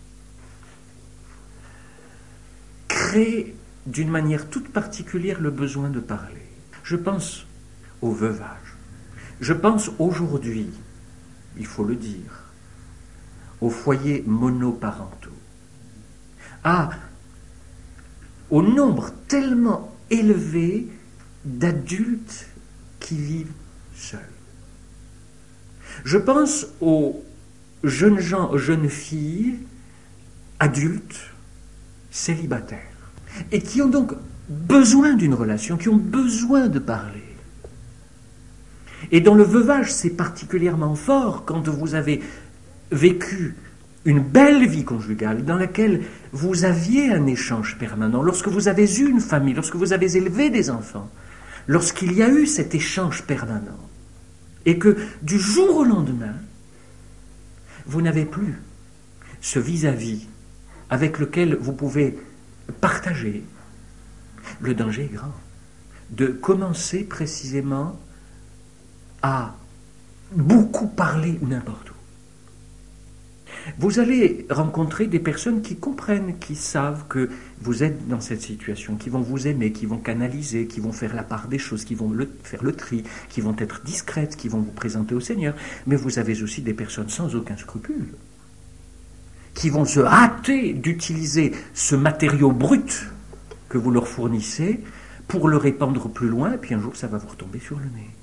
Speaker 1: crée d'une manière toute particulière le besoin de parler. Je pense au veuvage. Je pense aujourd'hui, il faut le dire, aux foyers monoparentaux, à, au nombre tellement élevé d'adultes qui vivent seuls. Je pense aux jeunes gens, aux jeunes filles, adultes, célibataires, et qui ont donc besoin d'une relation, qui ont besoin de parler. Et dans le veuvage, c'est particulièrement fort quand vous avez vécu une belle vie conjugale dans laquelle vous aviez un échange permanent, lorsque vous avez eu une famille, lorsque vous avez élevé des enfants, lorsqu'il y a eu cet échange permanent, et que du jour au lendemain, vous n'avez plus ce vis-à-vis avec lequel vous pouvez partager, le danger est grand de commencer précisément à beaucoup parler n'importe où. Vous allez rencontrer des personnes qui comprennent, qui savent que vous êtes dans cette situation, qui vont vous aimer, qui vont canaliser, qui vont faire la part des choses, qui vont le, faire le tri, qui vont être discrètes, qui vont vous présenter au Seigneur. Mais vous avez aussi des personnes sans aucun scrupule, qui vont se hâter d'utiliser ce matériau brut que vous leur fournissez pour le répandre plus loin, et puis un jour ça va vous retomber sur le nez.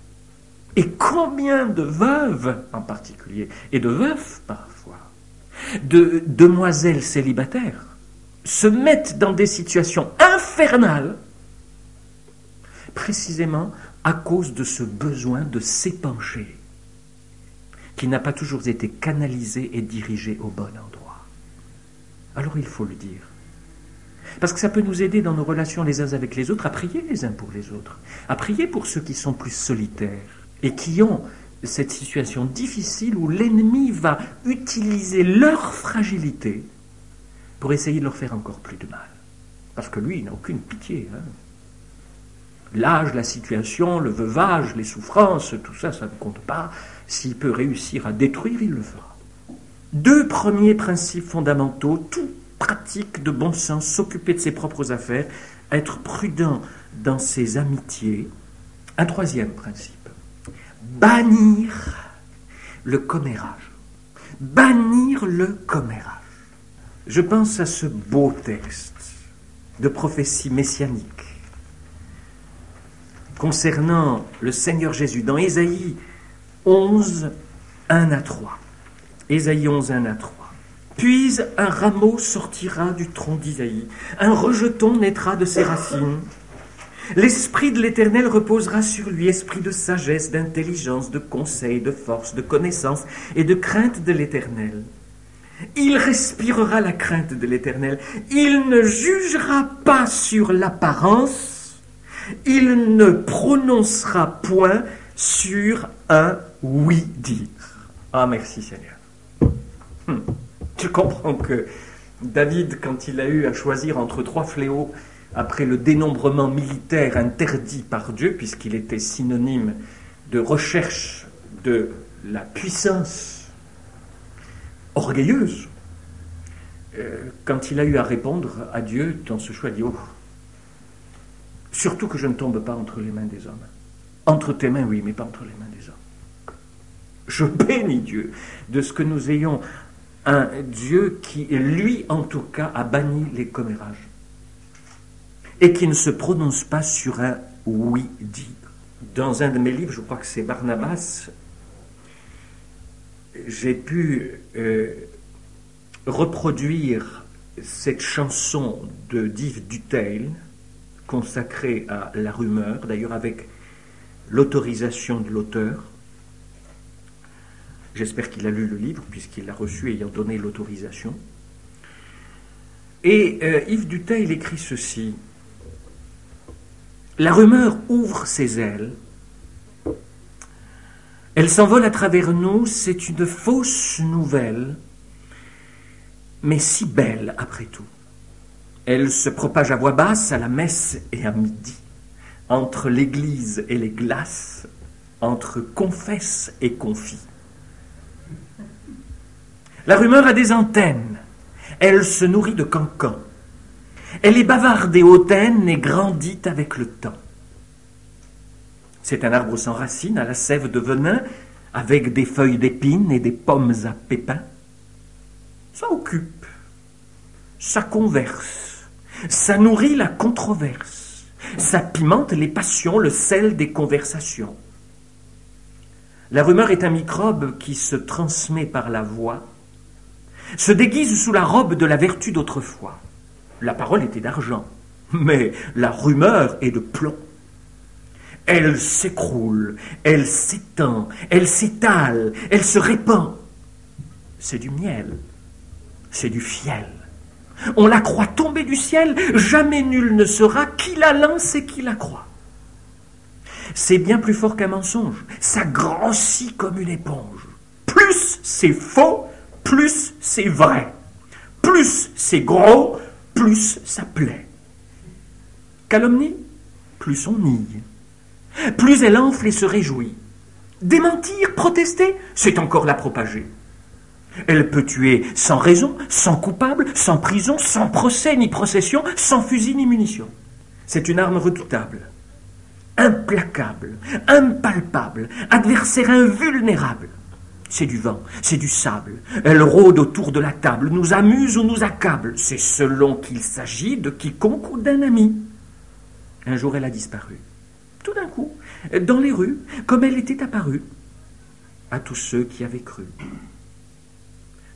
Speaker 1: Et combien de veuves en particulier, et de veufs parfois, de demoiselles célibataires se mettent dans des situations infernales précisément à cause de ce besoin de s'épancher qui n'a pas toujours été canalisé et dirigé au bon endroit. Alors il faut le dire. Parce que ça peut nous aider dans nos relations les uns avec les autres, à prier les uns pour les autres, à prier pour ceux qui sont plus solitaires et qui ont cette situation difficile où l'ennemi va utiliser leur fragilité pour essayer de leur faire encore plus de mal. Parce que lui, il n'a aucune pitié. Hein. L'âge, la situation, le veuvage, les souffrances, tout ça, ça ne compte pas. S'il peut réussir à détruire, il le fera. Deux premiers principes fondamentaux, tout pratique de bon sens, s'occuper de ses propres affaires, être prudent dans ses amitiés. Un troisième principe, bannir le commérage. Bannir le commérage. Je pense à ce beau texte de prophétie messianique concernant le Seigneur Jésus dans Ésaïe onze, un à trois. Ésaïe onze, un à trois. Puis un rameau sortira du tronc d'Isaïe, un rejeton naîtra de ses racines. L'esprit de l'Éternel reposera sur lui, esprit de sagesse, d'intelligence, de conseil, de force, de connaissance et de crainte de l'Éternel. Il respirera la crainte de l'Éternel. Il ne jugera pas sur l'apparence. Il ne prononcera point sur un oui-dire. Ah, merci Seigneur. Hum. Tu comprends que David, quand il a eu à choisir entre trois fléaux, après le dénombrement militaire interdit par Dieu, puisqu'il était synonyme de recherche de la puissance orgueilleuse, euh, quand il a eu à répondre à Dieu dans ce choix, il dit « Oh, surtout que je ne tombe pas entre les mains des hommes. Entre tes mains, oui, mais pas entre les mains des hommes. » Je bénis Dieu de ce que nous ayons un Dieu qui, lui en tout cas, a banni les commérages et qui ne se prononce pas sur un oui-dire. Dans un de mes livres, je crois que c'est Barnabas, j'ai pu euh, reproduire cette chanson de d'Yves Duteil consacrée à la rumeur, d'ailleurs avec l'autorisation de l'auteur. J'espère qu'il a lu le livre, puisqu'il l'a reçu ayant donné l'autorisation. Et euh, Yves Duteil écrit ceci. La rumeur ouvre ses ailes. Elle s'envole à travers nous, c'est une fausse nouvelle, mais si belle après tout. Elle se propage à voix basse à la messe et à midi, entre l'église et les glaces, entre confesse et confit. La rumeur a des antennes, elle se nourrit de cancans. Elle est bavarde et hautaine et grandit avec le temps. C'est un arbre sans racines, à la sève de venin, avec des feuilles d'épines et des pommes à pépins. Ça occupe, ça converse, ça nourrit la controverse, ça pimente les passions, le sel des conversations. La rumeur est un microbe qui se transmet par la voix, se déguise sous la robe de la vertu d'autrefois. La parole était d'argent, mais la rumeur est de plomb. Elle s'écroule, elle s'étend, elle s'étale, elle se répand. C'est du miel, c'est du fiel. On la croit tomber du ciel, jamais nul ne saura qui la lance et qui la croit. C'est bien plus fort qu'un mensonge, ça grossit comme une éponge. Plus c'est faux, plus c'est vrai. Plus c'est gros, plus ça plaît. Calomnie, plus on nie. Plus elle enfle et se réjouit. Démentir, protester, c'est encore la propager. Elle peut tuer sans raison, sans coupable, sans prison, sans procès ni procession, sans fusil ni munition. C'est une arme redoutable, implacable, impalpable, adversaire invulnérable. C'est du vent, c'est du sable. Elle rôde autour de la table, nous amuse ou nous accable. C'est selon qu'il s'agit de quiconque ou d'un ami. Un jour, elle a disparu. Tout d'un coup, dans les rues, comme elle était apparue, à tous ceux qui avaient cru.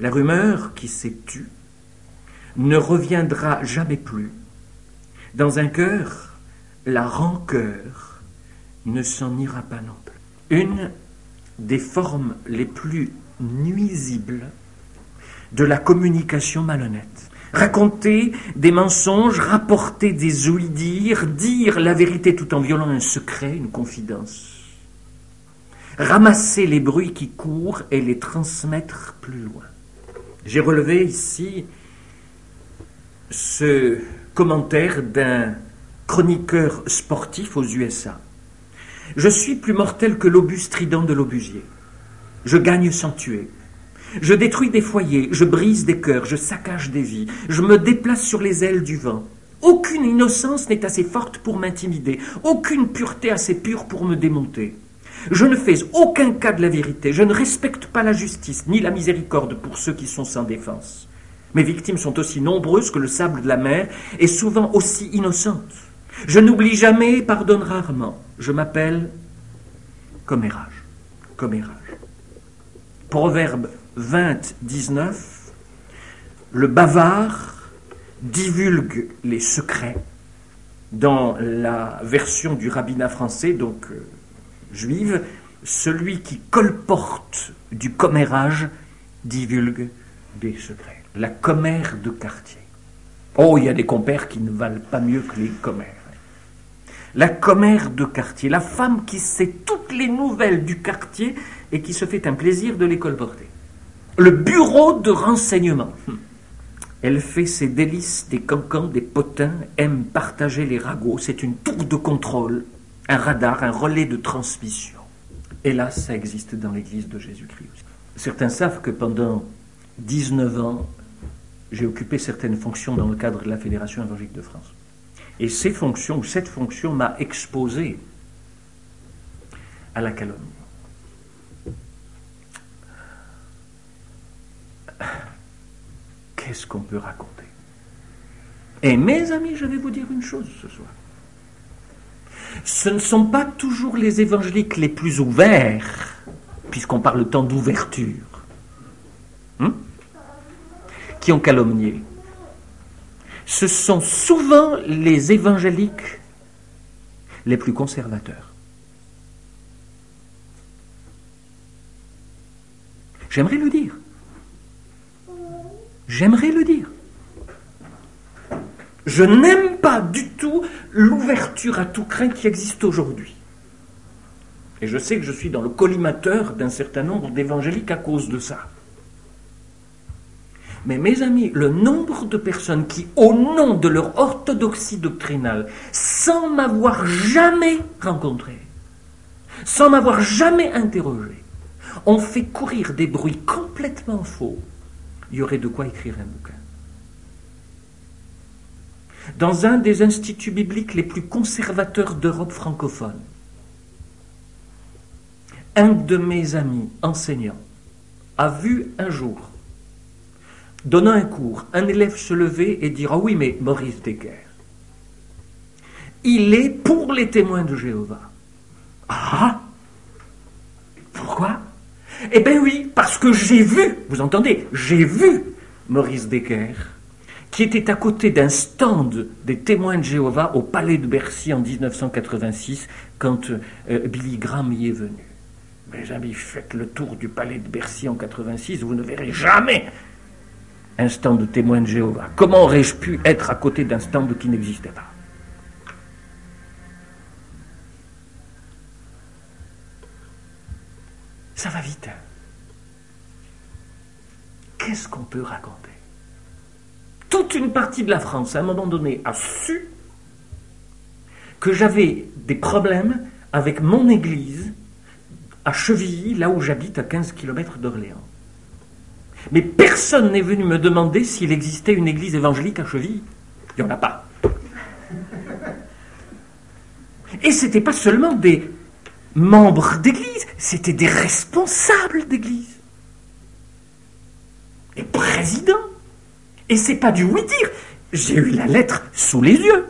Speaker 1: La rumeur qui s'est tue ne reviendra jamais plus. Dans un cœur, la rancœur ne s'en ira pas non plus. Une des formes les plus nuisibles de la communication malhonnête. Raconter des mensonges, rapporter des ouï-dire, dire la vérité tout en violant un secret, une confidence. Ramasser les bruits qui courent et les transmettre plus loin. J'ai relevé ici ce commentaire d'un chroniqueur sportif aux U S A. Je suis plus mortel que l'obus strident de l'obusier. Je gagne sans tuer. Je détruis des foyers, je brise des cœurs, je saccage des vies, je me déplace sur les ailes du vent. Aucune innocence n'est assez forte pour m'intimider, aucune pureté assez pure pour me démonter. Je ne fais aucun cas de la vérité, je ne respecte pas la justice ni la miséricorde pour ceux qui sont sans défense. Mes victimes sont aussi nombreuses que le sable de la mer et souvent aussi innocentes. Je n'oublie jamais et pardonne rarement. Je m'appelle commérage. Commérage. Proverbe vingt, dix-neuf. Le bavard divulgue les secrets. Dans la version du rabbinat français, donc euh, juive, celui qui colporte du commérage divulgue des secrets. La commère de quartier. Oh, il y a des compères qui ne valent pas mieux que les commères. La commère de quartier, la femme qui sait toutes les nouvelles du quartier et qui se fait un plaisir de les colporter. Le bureau de renseignement. Elle fait ses délices des cancans, des potins, aime partager les ragots. C'est une tour de contrôle, un radar, un relais de transmission. Hélas, ça existe dans l'Église de Jésus-Christ aussi. Certains savent que pendant dix-neuf ans, j'ai occupé certaines fonctions dans le cadre de la Fédération évangélique de France. Et ces fonctions, ou cette fonction, m'a exposé à la calomnie. Qu'est-ce qu'on peut raconter? Et mes amis, je vais vous dire une chose ce soir. Ce ne sont pas toujours les évangéliques les plus ouverts, puisqu'on parle tant d'ouverture, hein, qui ont calomnié. Ce sont souvent les évangéliques les plus conservateurs. J'aimerais le dire. J'aimerais le dire. Je n'aime pas du tout l'ouverture à tout craint qui existe aujourd'hui. Et je sais que je suis dans le collimateur d'un certain nombre d'évangéliques à cause de ça. Mais mes amis, le nombre de personnes qui, au nom de leur orthodoxie doctrinale, sans m'avoir jamais rencontré, sans m'avoir jamais interrogé, ont fait courir des bruits complètement faux, il y aurait de quoi écrire un bouquin. Dans un des instituts bibliques les plus conservateurs d'Europe francophone, un de mes amis enseignants a vu un jour, donnant un cours, un élève se lever et dire « Ah oui, mais Maurice Decker, il est pour les témoins de Jéhovah. » Ah, pourquoi? Eh bien oui, parce que j'ai vu, vous entendez, j'ai vu Maurice Decker, qui était à côté d'un stand des témoins de Jéhovah au Palais de Bercy en dix-neuf cent quatre-vingt-six, quand euh, Billy Graham y est venu. Mes amis, faites le tour du Palais de Bercy en quatre-vingt-six, vous ne verrez jamais un stand de témoins de Jéhovah. Comment aurais-je pu être à côté d'un stand qui n'existait pas? Ça va vite. Hein? Qu'est-ce qu'on peut raconter? Toute une partie de la France, à un moment donné, a su que j'avais des problèmes avec mon église à Chevilly, là où j'habite, à quinze kilomètres d'Orléans. Mais personne n'est venu me demander s'il existait une église évangélique à Chevilly. Il n'y en a pas. Et ce n'était pas seulement des membres d'église, c'était des responsables d'église. Et présidents. Et c'est pas du oui-dire. J'ai eu la lettre sous les yeux.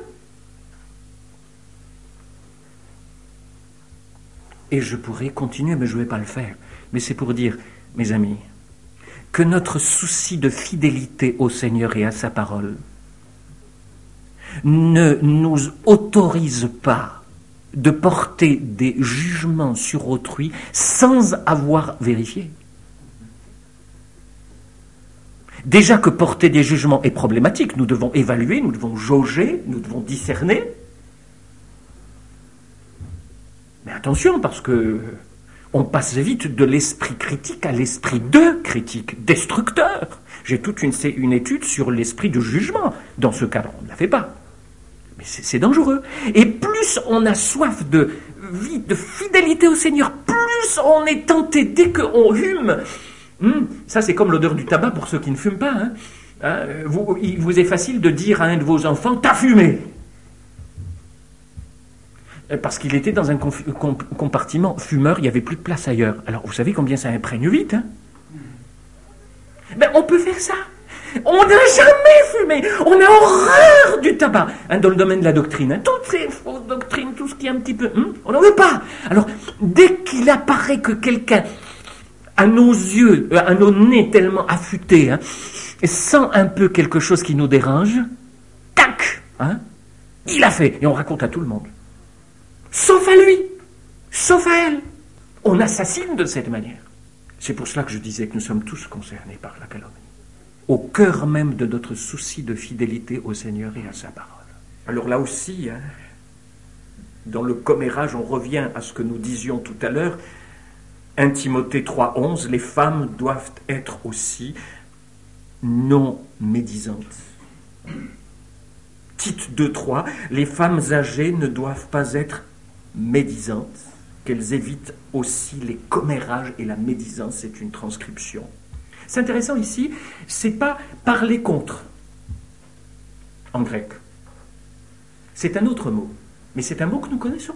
Speaker 1: Et je pourrais continuer, mais je ne vais pas le faire. Mais c'est pour dire, mes amis, que notre souci de fidélité au Seigneur et à sa parole ne nous autorise pas de porter des jugements sur autrui sans avoir vérifié. Déjà que porter des jugements est problématique, nous devons évaluer, nous devons jauger, nous devons discerner. Mais attention, parce que on passe vite de l'esprit critique à l'esprit de critique, destructeur. J'ai toute une, une étude sur l'esprit de jugement. Dans ce cas, on ne la fait pas. Mais c'est, c'est dangereux. Et plus on a soif de vie, de fidélité au Seigneur, plus on est tenté, dès qu'on hume. Hum, ça, c'est comme l'odeur du tabac pour ceux qui ne fument pas. Hein. Hein, vous, il vous est facile de dire à un de vos enfants, t'as fumé. Parce qu'il était dans un compartiment fumeur, il n'y avait plus de place ailleurs. Alors, vous savez combien ça imprègne vite, hein? Ben, on peut faire ça. On n'a jamais fumé. On a horreur du tabac. Hein, dans le domaine de la doctrine. Hein, toutes ces fausses doctrines, tout ce qui est un petit peu... Hein, on n'en veut pas. Alors, dès qu'il apparaît que quelqu'un, à nos yeux, à nos nez tellement affûtés, hein, sent un peu quelque chose qui nous dérange, tac, hein, il a fait. Et on raconte à tout le monde. Sauf à lui, sauf à elle. On assassine de cette manière. C'est pour cela que je disais que nous sommes tous concernés par la calomnie. Au cœur même de notre souci de fidélité au Seigneur et à sa parole. Alors là aussi, hein, dans le commérage, on revient à ce que nous disions tout à l'heure. un Timothée trois onze, les femmes doivent être aussi non médisantes. Tite deux trois, les femmes âgées ne doivent pas être médisantes, qu'elles évitent aussi les commérages, et la médisance, c'est une transcription. C'est intéressant ici, c'est pas parler contre, en grec. C'est un autre mot, mais c'est un mot que nous connaissons.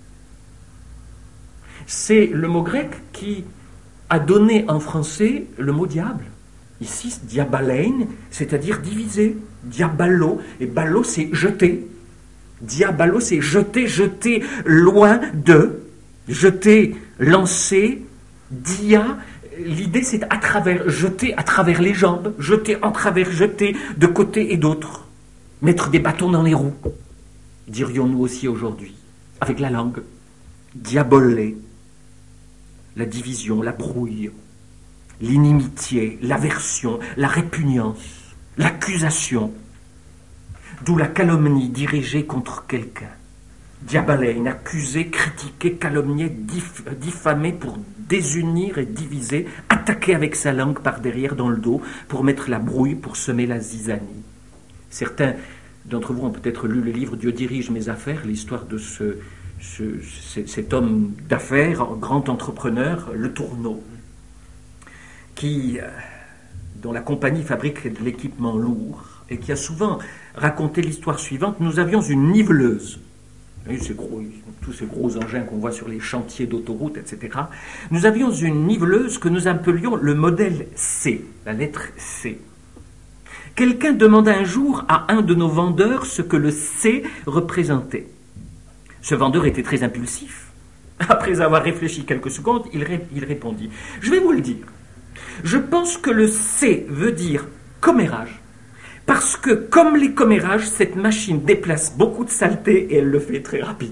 Speaker 1: C'est le mot grec qui a donné en français le mot diable. Ici, diabalein, c'est-à-dire diviser. Diabalo, et balo, c'est jeter. Diabalo, c'est jeter, jeter loin de, jeter, lancer, dia. L'idée, c'est à travers, jeter à travers les jambes, jeter en travers, jeter de côté et d'autre. Mettre des bâtons dans les roues, dirions-nous aussi aujourd'hui, avec la langue. Diaboler, la division, la brouille, l'inimitié, l'aversion, la répugnance, l'accusation, d'où la calomnie dirigée contre quelqu'un. Diabalein, accuser, critiquer, calomnier, dif- diffamer pour désunir et diviser, attaquer avec sa langue par derrière dans le dos pour mettre la brouille, pour semer la zizanie. Certains d'entre vous ont peut-être lu le livre « Dieu dirige mes affaires », l'histoire de ce, ce, cet homme d'affaires, grand entrepreneur, Le Tourneau, qui, dont la compagnie fabrique de l'équipement lourd, et qui a souvent raconté l'histoire suivante. Nous avions une niveleuse, ces gros, tous ces gros engins qu'on voit sur les chantiers d'autoroute, et cetera. Nous avions une niveleuse que nous appelions le modèle C, la lettre C. Quelqu'un demanda un jour à un de nos vendeurs ce que le C représentait. Ce vendeur était très impulsif. Après avoir réfléchi quelques secondes, il, ré- il répondit « Je vais vous le dire. Je pense que le C veut dire commérage. Parce que, comme les commérages, cette machine déplace beaucoup de saleté et elle le fait très rapidement. »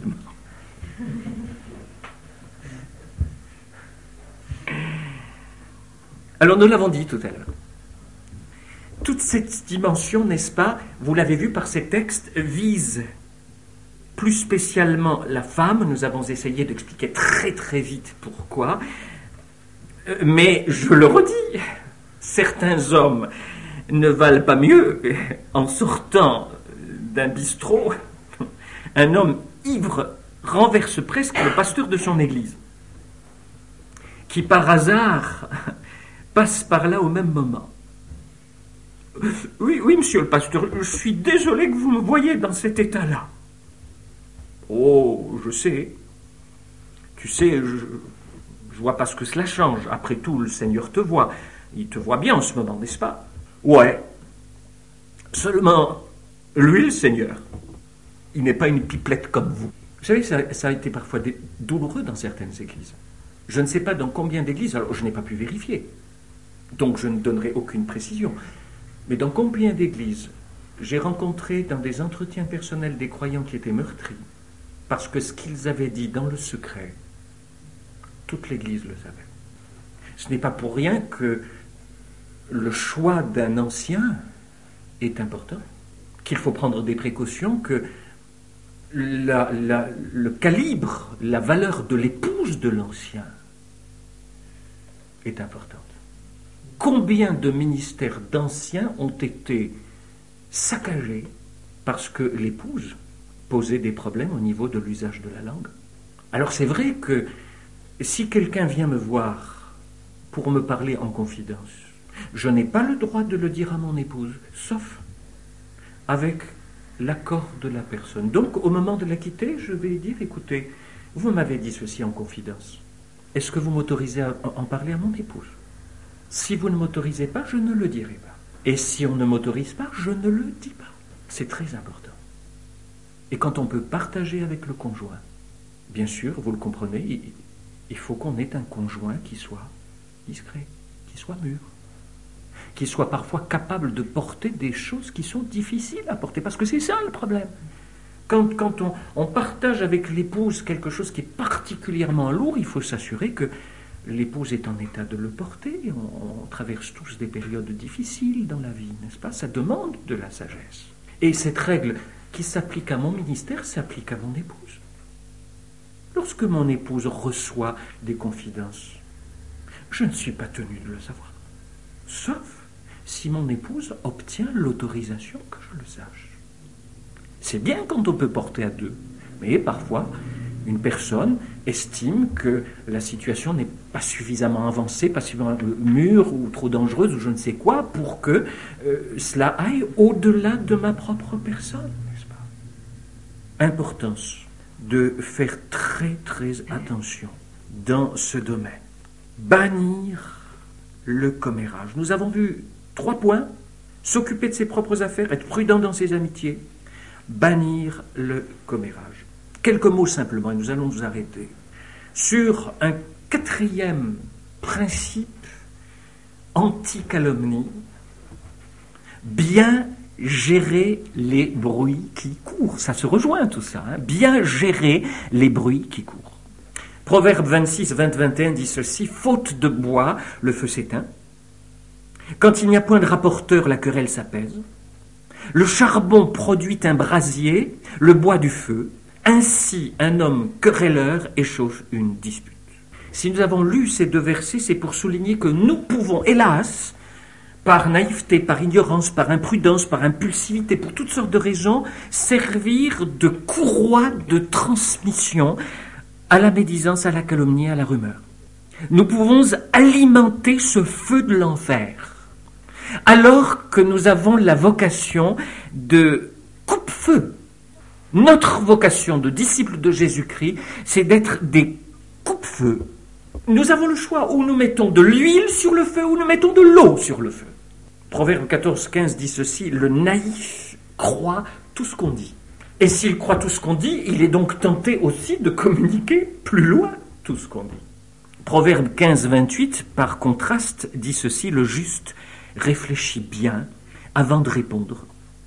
Speaker 1: Alors, nous l'avons dit tout à l'heure. Toute cette dimension, n'est-ce pas, vous l'avez vu par ces textes, vise plus spécialement la femme. Nous avons essayé d'expliquer très très vite pourquoi. Mais je le redis, certains hommes ne valent pas mieux en sortant d'un bistrot. Un homme ivre renverse presque le pasteur de son église, qui par hasard passe par là au même moment. Oui, oui, monsieur le pasteur, je suis désolé que vous me voyez dans cet état-là. Oh, je sais. Tu sais, je je vois pas ce que cela change. Après tout, le Seigneur te voit. Il te voit bien en ce moment, n'est-ce pas? Ouais. Seulement, lui, le Seigneur, il n'est pas une pipelette comme vous. Vous savez, ça, ça a été parfois des, douloureux dans certaines églises. Je ne sais pas dans combien d'églises, alors je n'ai pas pu vérifier. Donc je ne donnerai aucune précision. Mais dans combien d'églises j'ai rencontré dans des entretiens personnels des croyants qui étaient meurtris parce que ce qu'ils avaient dit dans le secret, toute l'Église le savait. Ce n'est pas pour rien que le choix d'un ancien est important, qu'il faut prendre des précautions, que la, la, le calibre, la valeur de l'épouse de l'ancien est importante. Combien de ministères d'anciens ont été saccagés parce que l'épouse posait des problèmes au niveau de l'usage de la langue? Alors c'est vrai que si quelqu'un vient me voir pour me parler en confidence, je n'ai pas le droit de le dire à mon épouse, sauf avec l'accord de la personne. Donc au moment de la quitter, je vais dire, écoutez, vous m'avez dit ceci en confidence. Est-ce que vous m'autorisez à en parler à mon épouse? Si vous ne m'autorisez pas, je ne le dirai pas. Et si on ne m'autorise pas, je ne le dis pas. C'est très important. Et quand on peut partager avec le conjoint, bien sûr, vous le comprenez, il faut qu'on ait un conjoint qui soit discret, qui soit mûr, qui soit parfois capable de porter des choses qui sont difficiles à porter, parce que c'est ça le problème. Quand, quand on, on partage avec l'épouse quelque chose qui est particulièrement lourd, il faut s'assurer que l'épouse est en état de le porter. On, on traverse tous des périodes difficiles dans la vie, n'est-ce pas? Ça demande de la sagesse. Et cette règle qui s'applique à mon ministère s'applique à mon épouse. Lorsque mon épouse reçoit des confidences, je ne suis pas tenu de le savoir, sauf si mon épouse obtient l'autorisation que je le sache. C'est bien quand on peut porter à deux, mais parfois, une personne estime que la situation n'est pas suffisamment avancée, pas suffisamment mûre ou trop dangereuse ou je ne sais quoi pour que euh, cela aille au-delà de ma propre personne, n'est-ce pas? Importance de faire très très attention dans ce domaine. Bannir le commérage. Nous avons vu trois points: s'occuper de ses propres affaires, être prudent dans ses amitiés, bannir le commérage. Quelques mots simplement, et nous allons nous arrêter sur un quatrième principe anti-calomnie: bien gérer les bruits qui courent. Ça se rejoint tout ça, hein? Bien gérer les bruits qui courent. Proverbe vingt-six, vingt, vingt et un dit ceci: faute de bois, le feu s'éteint. Quand il n'y a point de rapporteur, la querelle s'apaise. Le charbon produit un brasier, le bois du feu. Ainsi, un homme querelleur échauffe une dispute. Si nous avons lu ces deux versets, c'est pour souligner que nous pouvons, hélas, par naïveté, par ignorance, par imprudence, par impulsivité, pour toutes sortes de raisons, servir de courroie de transmission à la médisance, à la calomnie, à la rumeur. Nous pouvons alimenter ce feu de l'enfer, alors que nous avons la vocation de coupe-feu. Notre vocation de disciples de Jésus-Christ, c'est d'être des coupe-feu. Nous avons le choix, où nous mettons de l'huile sur le feu, ou nous mettons de l'eau sur le feu. Proverbe quatorze, quinze dit ceci: le naïf croit tout ce qu'on dit. Et s'il croit tout ce qu'on dit, il est donc tenté aussi de communiquer plus loin tout ce qu'on dit. Proverbe quinze, vingt-huit, par contraste, dit ceci: le juste réfléchit bien avant de répondre.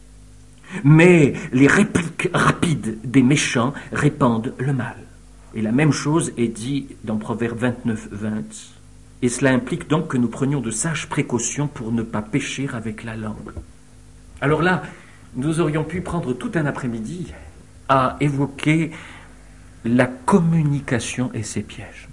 Speaker 1: Mais les répliques rapides des méchants répandent le mal. Et la même chose est dit dans Proverbe vingt-neuf, vingt. Et cela implique donc que nous prenions de sages précautions pour ne pas pécher avec la langue. Alors là, nous aurions pu prendre tout un après-midi à évoquer la communication et ses pièges.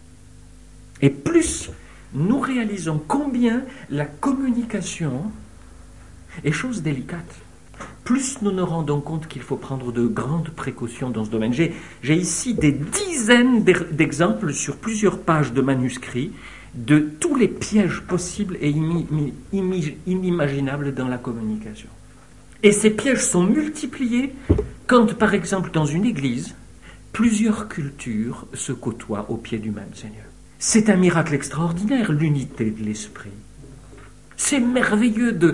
Speaker 1: Et plus nous réalisons combien la communication est chose délicate, plus nous nous rendons compte qu'il faut prendre de grandes précautions dans ce domaine. J'ai, j'ai ici des dizaines d'exemples sur plusieurs pages de manuscrits de tous les pièges possibles et inimaginables dans la communication. Et ces pièges sont multipliés quand, par exemple, dans une église, plusieurs cultures se côtoient au pied du même Seigneur. C'est un miracle extraordinaire, l'unité de l'esprit. C'est merveilleux de...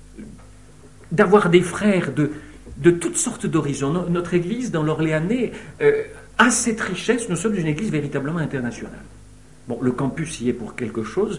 Speaker 1: d'avoir des frères de, de toutes sortes d'horizons. Notre église, dans l'Orléanais, euh, a cette richesse. Nous sommes une église véritablement internationale. Bon, le campus y est pour quelque chose.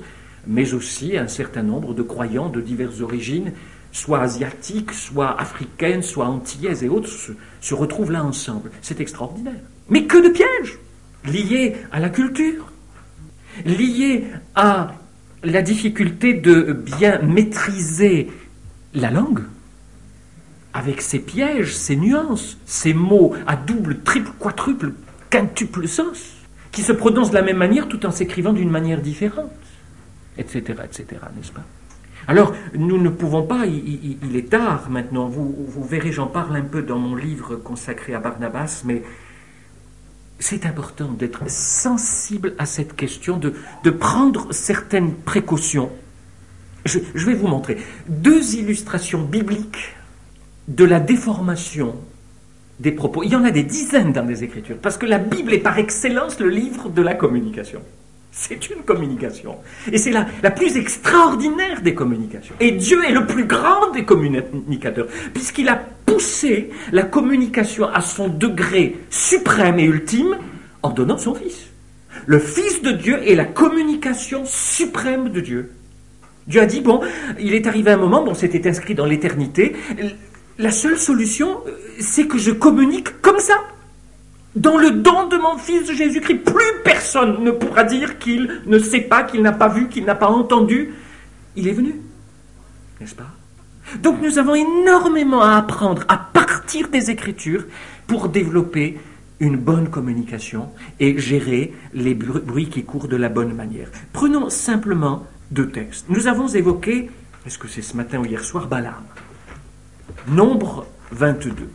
Speaker 1: mais aussi un certain nombre de croyants de diverses origines, soit asiatiques, soit africaines, soit antillaises et autres, se, se retrouvent là ensemble. C'est extraordinaire. Mais que de pièges liés à la culture, liés à la difficulté de bien maîtriser la langue, avec ses pièges, ses nuances, ses mots à double, triple, quadruple, quintuple sens, qui se prononcent de la même manière tout en s'écrivant d'une manière différente, et cetera, et cetera, n'est-ce pas? Alors, nous ne pouvons pas, il, il, il est tard maintenant, vous, vous verrez, j'en parle un peu dans mon livre consacré à Barnabas, mais c'est important d'être sensible à cette question, de, de prendre certaines précautions. Je, je vais vous montrer deux illustrations bibliques de la déformation des propos. Il y en a des dizaines dans les Écritures, parce que la Bible est par excellence le livre de la communication. C'est une communication. Et c'est la, la plus extraordinaire des communications. Et Dieu est le plus grand des communicateurs, puisqu'il a poussé la communication à son degré suprême et ultime en donnant son Fils. Le Fils de Dieu est la communication suprême de Dieu. Dieu a dit, bon, il est arrivé un moment, bon, c'était inscrit dans l'éternité, la seule solution, c'est que je communique comme ça. Dans le don de mon Fils Jésus-Christ, plus personne ne pourra dire qu'il ne sait pas, qu'il n'a pas vu, qu'il n'a pas entendu. Il est venu, n'est-ce pas? Donc nous avons énormément à apprendre à partir des Écritures pour développer une bonne communication et gérer les bruits qui courent de la bonne manière. Prenons simplement deux textes. Nous avons évoqué, est-ce que c'est ce matin ou hier soir, Balaam. Nombre vingt-deux.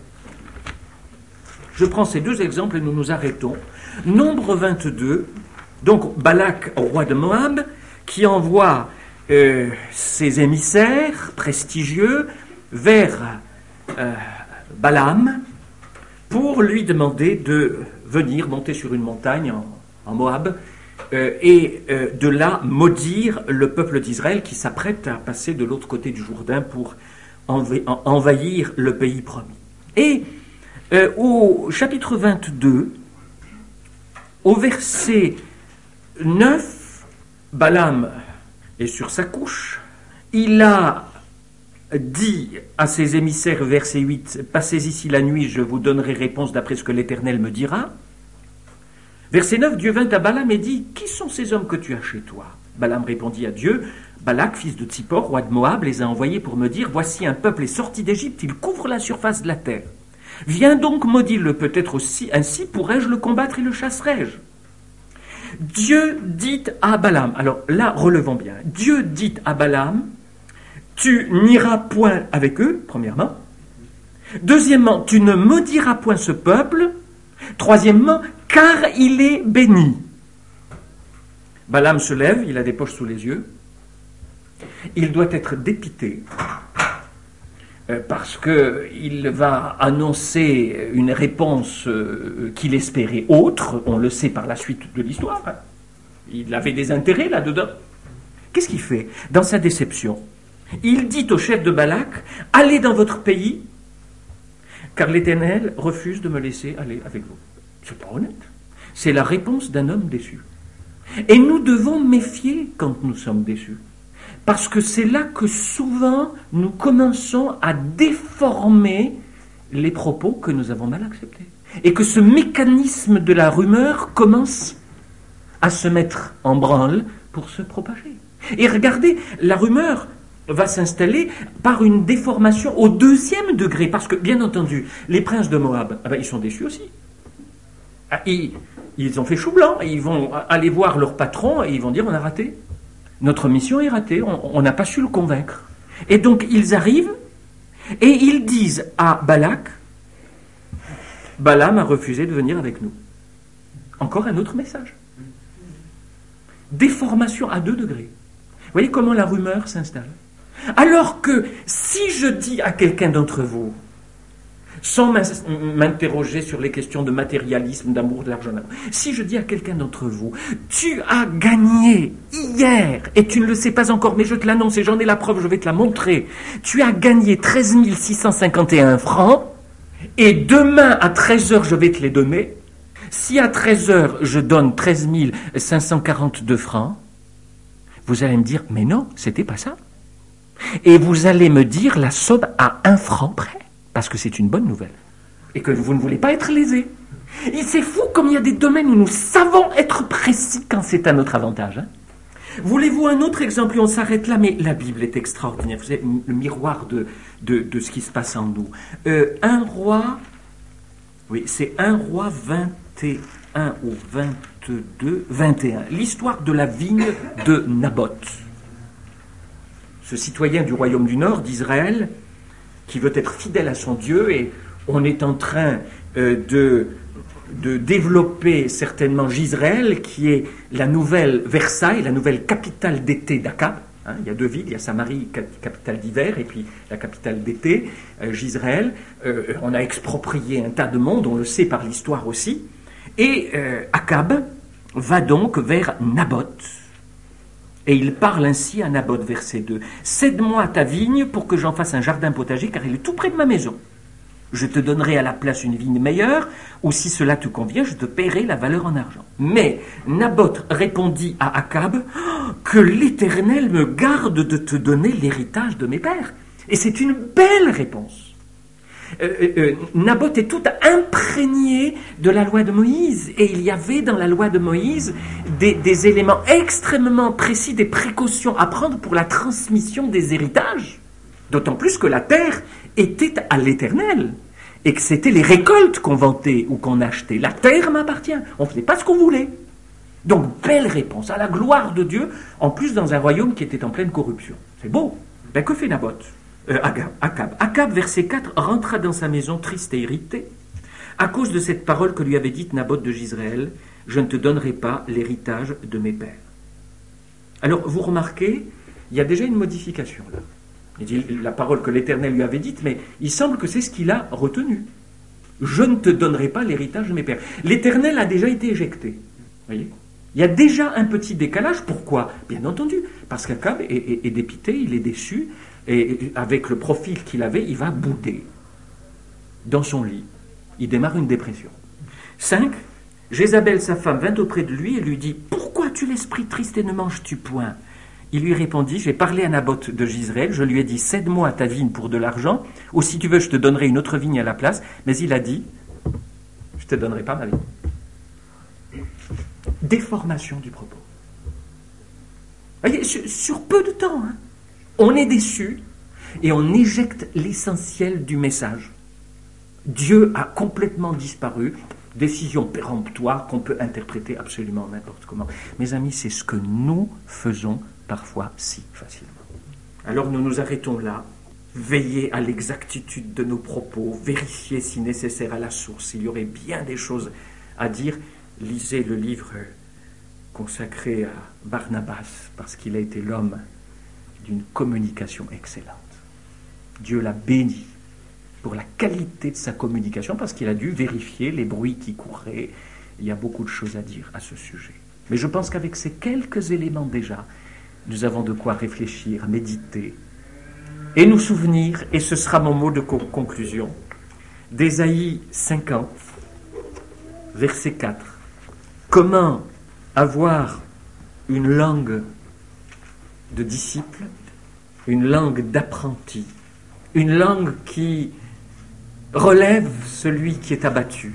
Speaker 1: Je prends ces deux exemples et nous nous arrêtons. Nombre vingt-deux, donc Balak, roi de Moab, qui envoie euh, ses émissaires prestigieux vers euh, Balaam pour lui demander de venir monter sur une montagne en, en Moab euh, et euh, de là maudire le peuple d'Israël qui s'apprête à passer de l'autre côté du Jourdain pour env- envahir le pays promis. Et Euh, au chapitre vingt-deux, au verset neuf, Balaam est sur sa couche. Il a dit à ses émissaires, verset huit, « Passez ici la nuit, je vous donnerai réponse d'après ce que l'Éternel me dira. » Verset neuf, Dieu vint à Balaam et dit, « Qui sont ces hommes que tu as chez toi ?» Balaam répondit à Dieu, « Balak, fils de Tsippor, roi de Moab, les a envoyés pour me dire, « Voici un peuple est sorti d'Égypte, il couvre la surface de la terre. Viens donc, maudis-le, peut-être aussi, ainsi pourrais-je le combattre et le chasserai-je. » Dieu dit à Balaam, alors là, relevons bien, Dieu dit à Balaam, tu n'iras point avec eux, premièrement. Deuxièmement, tu ne maudiras point ce peuple. Troisièmement, car il est béni. Balaam se lève, il a des poches sous les yeux. Il doit être dépité. Parce qu'il va annoncer une réponse qu'il espérait autre, on le sait par la suite de l'histoire. Il avait des intérêts là-dedans. Qu'est-ce qu'il fait? Dans sa déception, il dit au chef de Balak, « Allez dans votre pays, car l'Éternel refuse de me laisser aller avec vous. » C'est pas honnête. C'est la réponse d'un homme déçu. Et nous devons méfier quand nous sommes déçus. Parce que c'est là que souvent nous commençons à déformer les propos que nous avons mal acceptés. Et que ce mécanisme de la rumeur commence à se mettre en branle pour se propager. Et regardez, la rumeur va s'installer par une déformation au deuxième degré. Parce que, bien entendu, les princes de Moab, ah ben, ils sont déçus aussi. Ah, ils, ils ont fait chou blanc. Ils vont aller voir leur patron et ils vont dire on a raté. Notre mission est ratée, on n'a pas su le convaincre. Et donc ils arrivent et ils disent à Balak, Balaam a refusé de venir avec nous. Encore un autre message. Déformation à deux degrés. Vous voyez comment la rumeur s'installe? Alors que si je dis à quelqu'un d'entre vous, sans m'interroger sur les questions de matérialisme, d'amour, de l'argent, si je dis à quelqu'un d'entre vous, tu as gagné hier, et tu ne le sais pas encore, mais je te l'annonce et j'en ai la preuve, je vais te la montrer, tu as gagné treize mille six cent cinquante et un francs, et demain à treize heures je vais te les donner. Si à treize heures je donne treize mille cinq cent quarante-deux francs, Vous allez me dire, mais non, c'était pas ça. Et vous allez me dire la somme à un franc près, parce que c'est une bonne nouvelle, et que vous ne voulez pas être lésé. Et c'est fou comme il y a des domaines où nous savons être précis quand c'est à notre avantage. Hein. Voulez-vous un autre exemple? Et on s'arrête là, mais la Bible est extraordinaire. Vous êtes le miroir de, de, de ce qui se passe en nous. Euh, un roi, oui, c'est un roi vingt et un ou vingt-deux, vingt et un. L'histoire de la vigne de Naboth. Ce citoyen du royaume du Nord, d'Israël, qui veut être fidèle à son Dieu, et on est en train euh, de... de développer certainement Jizréel, qui est la nouvelle Versailles, la nouvelle capitale d'été d'Akab. Hein, il y a deux villes, il y a Samarie, capitale d'hiver, et puis la capitale d'été, euh, Jizréel. Euh, on a exproprié un tas de monde, on le sait par l'histoire aussi. Et euh, Akab va donc vers Naboth. Et il parle ainsi à Naboth, verset deux. « Cède-moi ta vigne pour que j'en fasse un jardin potager, car il est tout près de ma maison. Je te donnerai à la place une vigne meilleure, ou si cela te convient, je te paierai la valeur en argent. » Mais Naboth répondit à Akab, oh, « Que l'Éternel me garde de te donner l'héritage de mes pères. » Et c'est une belle réponse. Euh, euh, Naboth est tout imprégné de la loi de Moïse, et il y avait dans la loi de Moïse des, des éléments extrêmement précis, des précautions à prendre pour la transmission des héritages. D'autant plus que la terre était à l'Éternel, et que c'était les récoltes qu'on vendait ou qu'on achetait. La terre m'appartient, on ne faisait pas ce qu'on voulait. Donc, belle réponse, à la gloire de Dieu, en plus dans un royaume qui était en pleine corruption. C'est beau. Ben, que fait Naboth euh, Akab. Akab, verset quatre, rentra dans sa maison triste et irrité, à cause de cette parole que lui avait dite Naboth de Jizréel, « Je ne te donnerai pas l'héritage de mes pères. » Alors, vous remarquez, il y a déjà une modification là. Il dit la parole que l'Éternel lui avait dite, mais il semble que c'est ce qu'il a retenu. Je ne te donnerai pas l'héritage de mes pères. L'Éternel a déjà été éjecté. Voyez ? Il y a déjà un petit décalage. Pourquoi ? Bien entendu, parce qu'Akab est, est, est dépité, il est déçu, et avec le profil qu'il avait, il va bouder dans son lit. Il démarre une dépression. cinq. Jézabel, sa femme, vint auprès de lui et lui dit « Pourquoi as-tu l'esprit triste et ne manges-tu point ?» Il lui répondit, j'ai parlé à Naboth de Jizréel, je lui ai dit, cède-moi ta vigne pour de l'argent, ou si tu veux, je te donnerai une autre vigne à la place, mais il a dit, je ne te donnerai pas ma vigne. Déformation du propos. Voyez, sur, sur peu de temps, hein, on est déçu et on éjecte l'essentiel du message. Dieu a complètement disparu, décision péremptoire qu'on peut interpréter absolument n'importe comment. Mes amis, c'est ce que nous faisons parfois si facilement. Alors nous nous arrêtons là, veillez à l'exactitude de nos propos, vérifiez si nécessaire à la source, il y aurait bien des choses à dire. Lisez le livre consacré à Barnabas, parce qu'il a été l'homme d'une communication excellente. Dieu l'a béni pour la qualité de sa communication, parce qu'il a dû vérifier les bruits qui couraient. Il y a beaucoup de choses à dire à ce sujet. Mais je pense qu'avec ces quelques éléments déjà, nous avons de quoi réfléchir, méditer, et nous souvenir, et ce sera mon mot de co- conclusion, d'Ésaïe cinquante, verset quatre. Comment avoir une langue de disciple, une langue d'apprenti, une langue qui relève celui qui est abattu,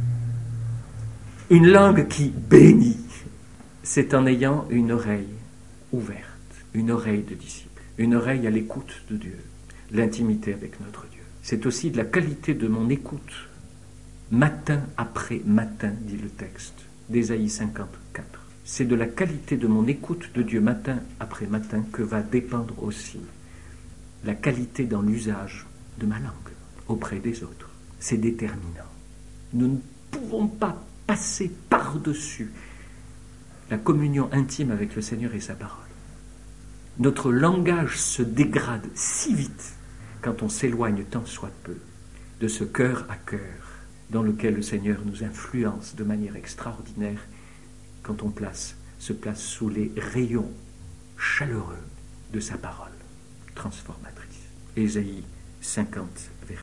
Speaker 1: une langue qui bénit, c'est en ayant une oreille ouverte, une oreille de disciple, une oreille à l'écoute de Dieu, l'intimité avec notre Dieu. C'est aussi de la qualité de mon écoute, matin après matin, dit le texte d'Ésaïe cinquante-quatre. C'est de la qualité de mon écoute de Dieu matin après matin que va dépendre aussi la qualité dans l'usage de ma langue auprès des autres. C'est déterminant. Nous ne pouvons pas passer par-dessus la communion intime avec le Seigneur et sa parole. Notre langage se dégrade si vite quand on s'éloigne tant soit peu de ce cœur à cœur dans lequel le Seigneur nous influence de manière extraordinaire quand on place, se place sous les rayons chaleureux de sa parole transformatrice. Ésaïe cinquante, verset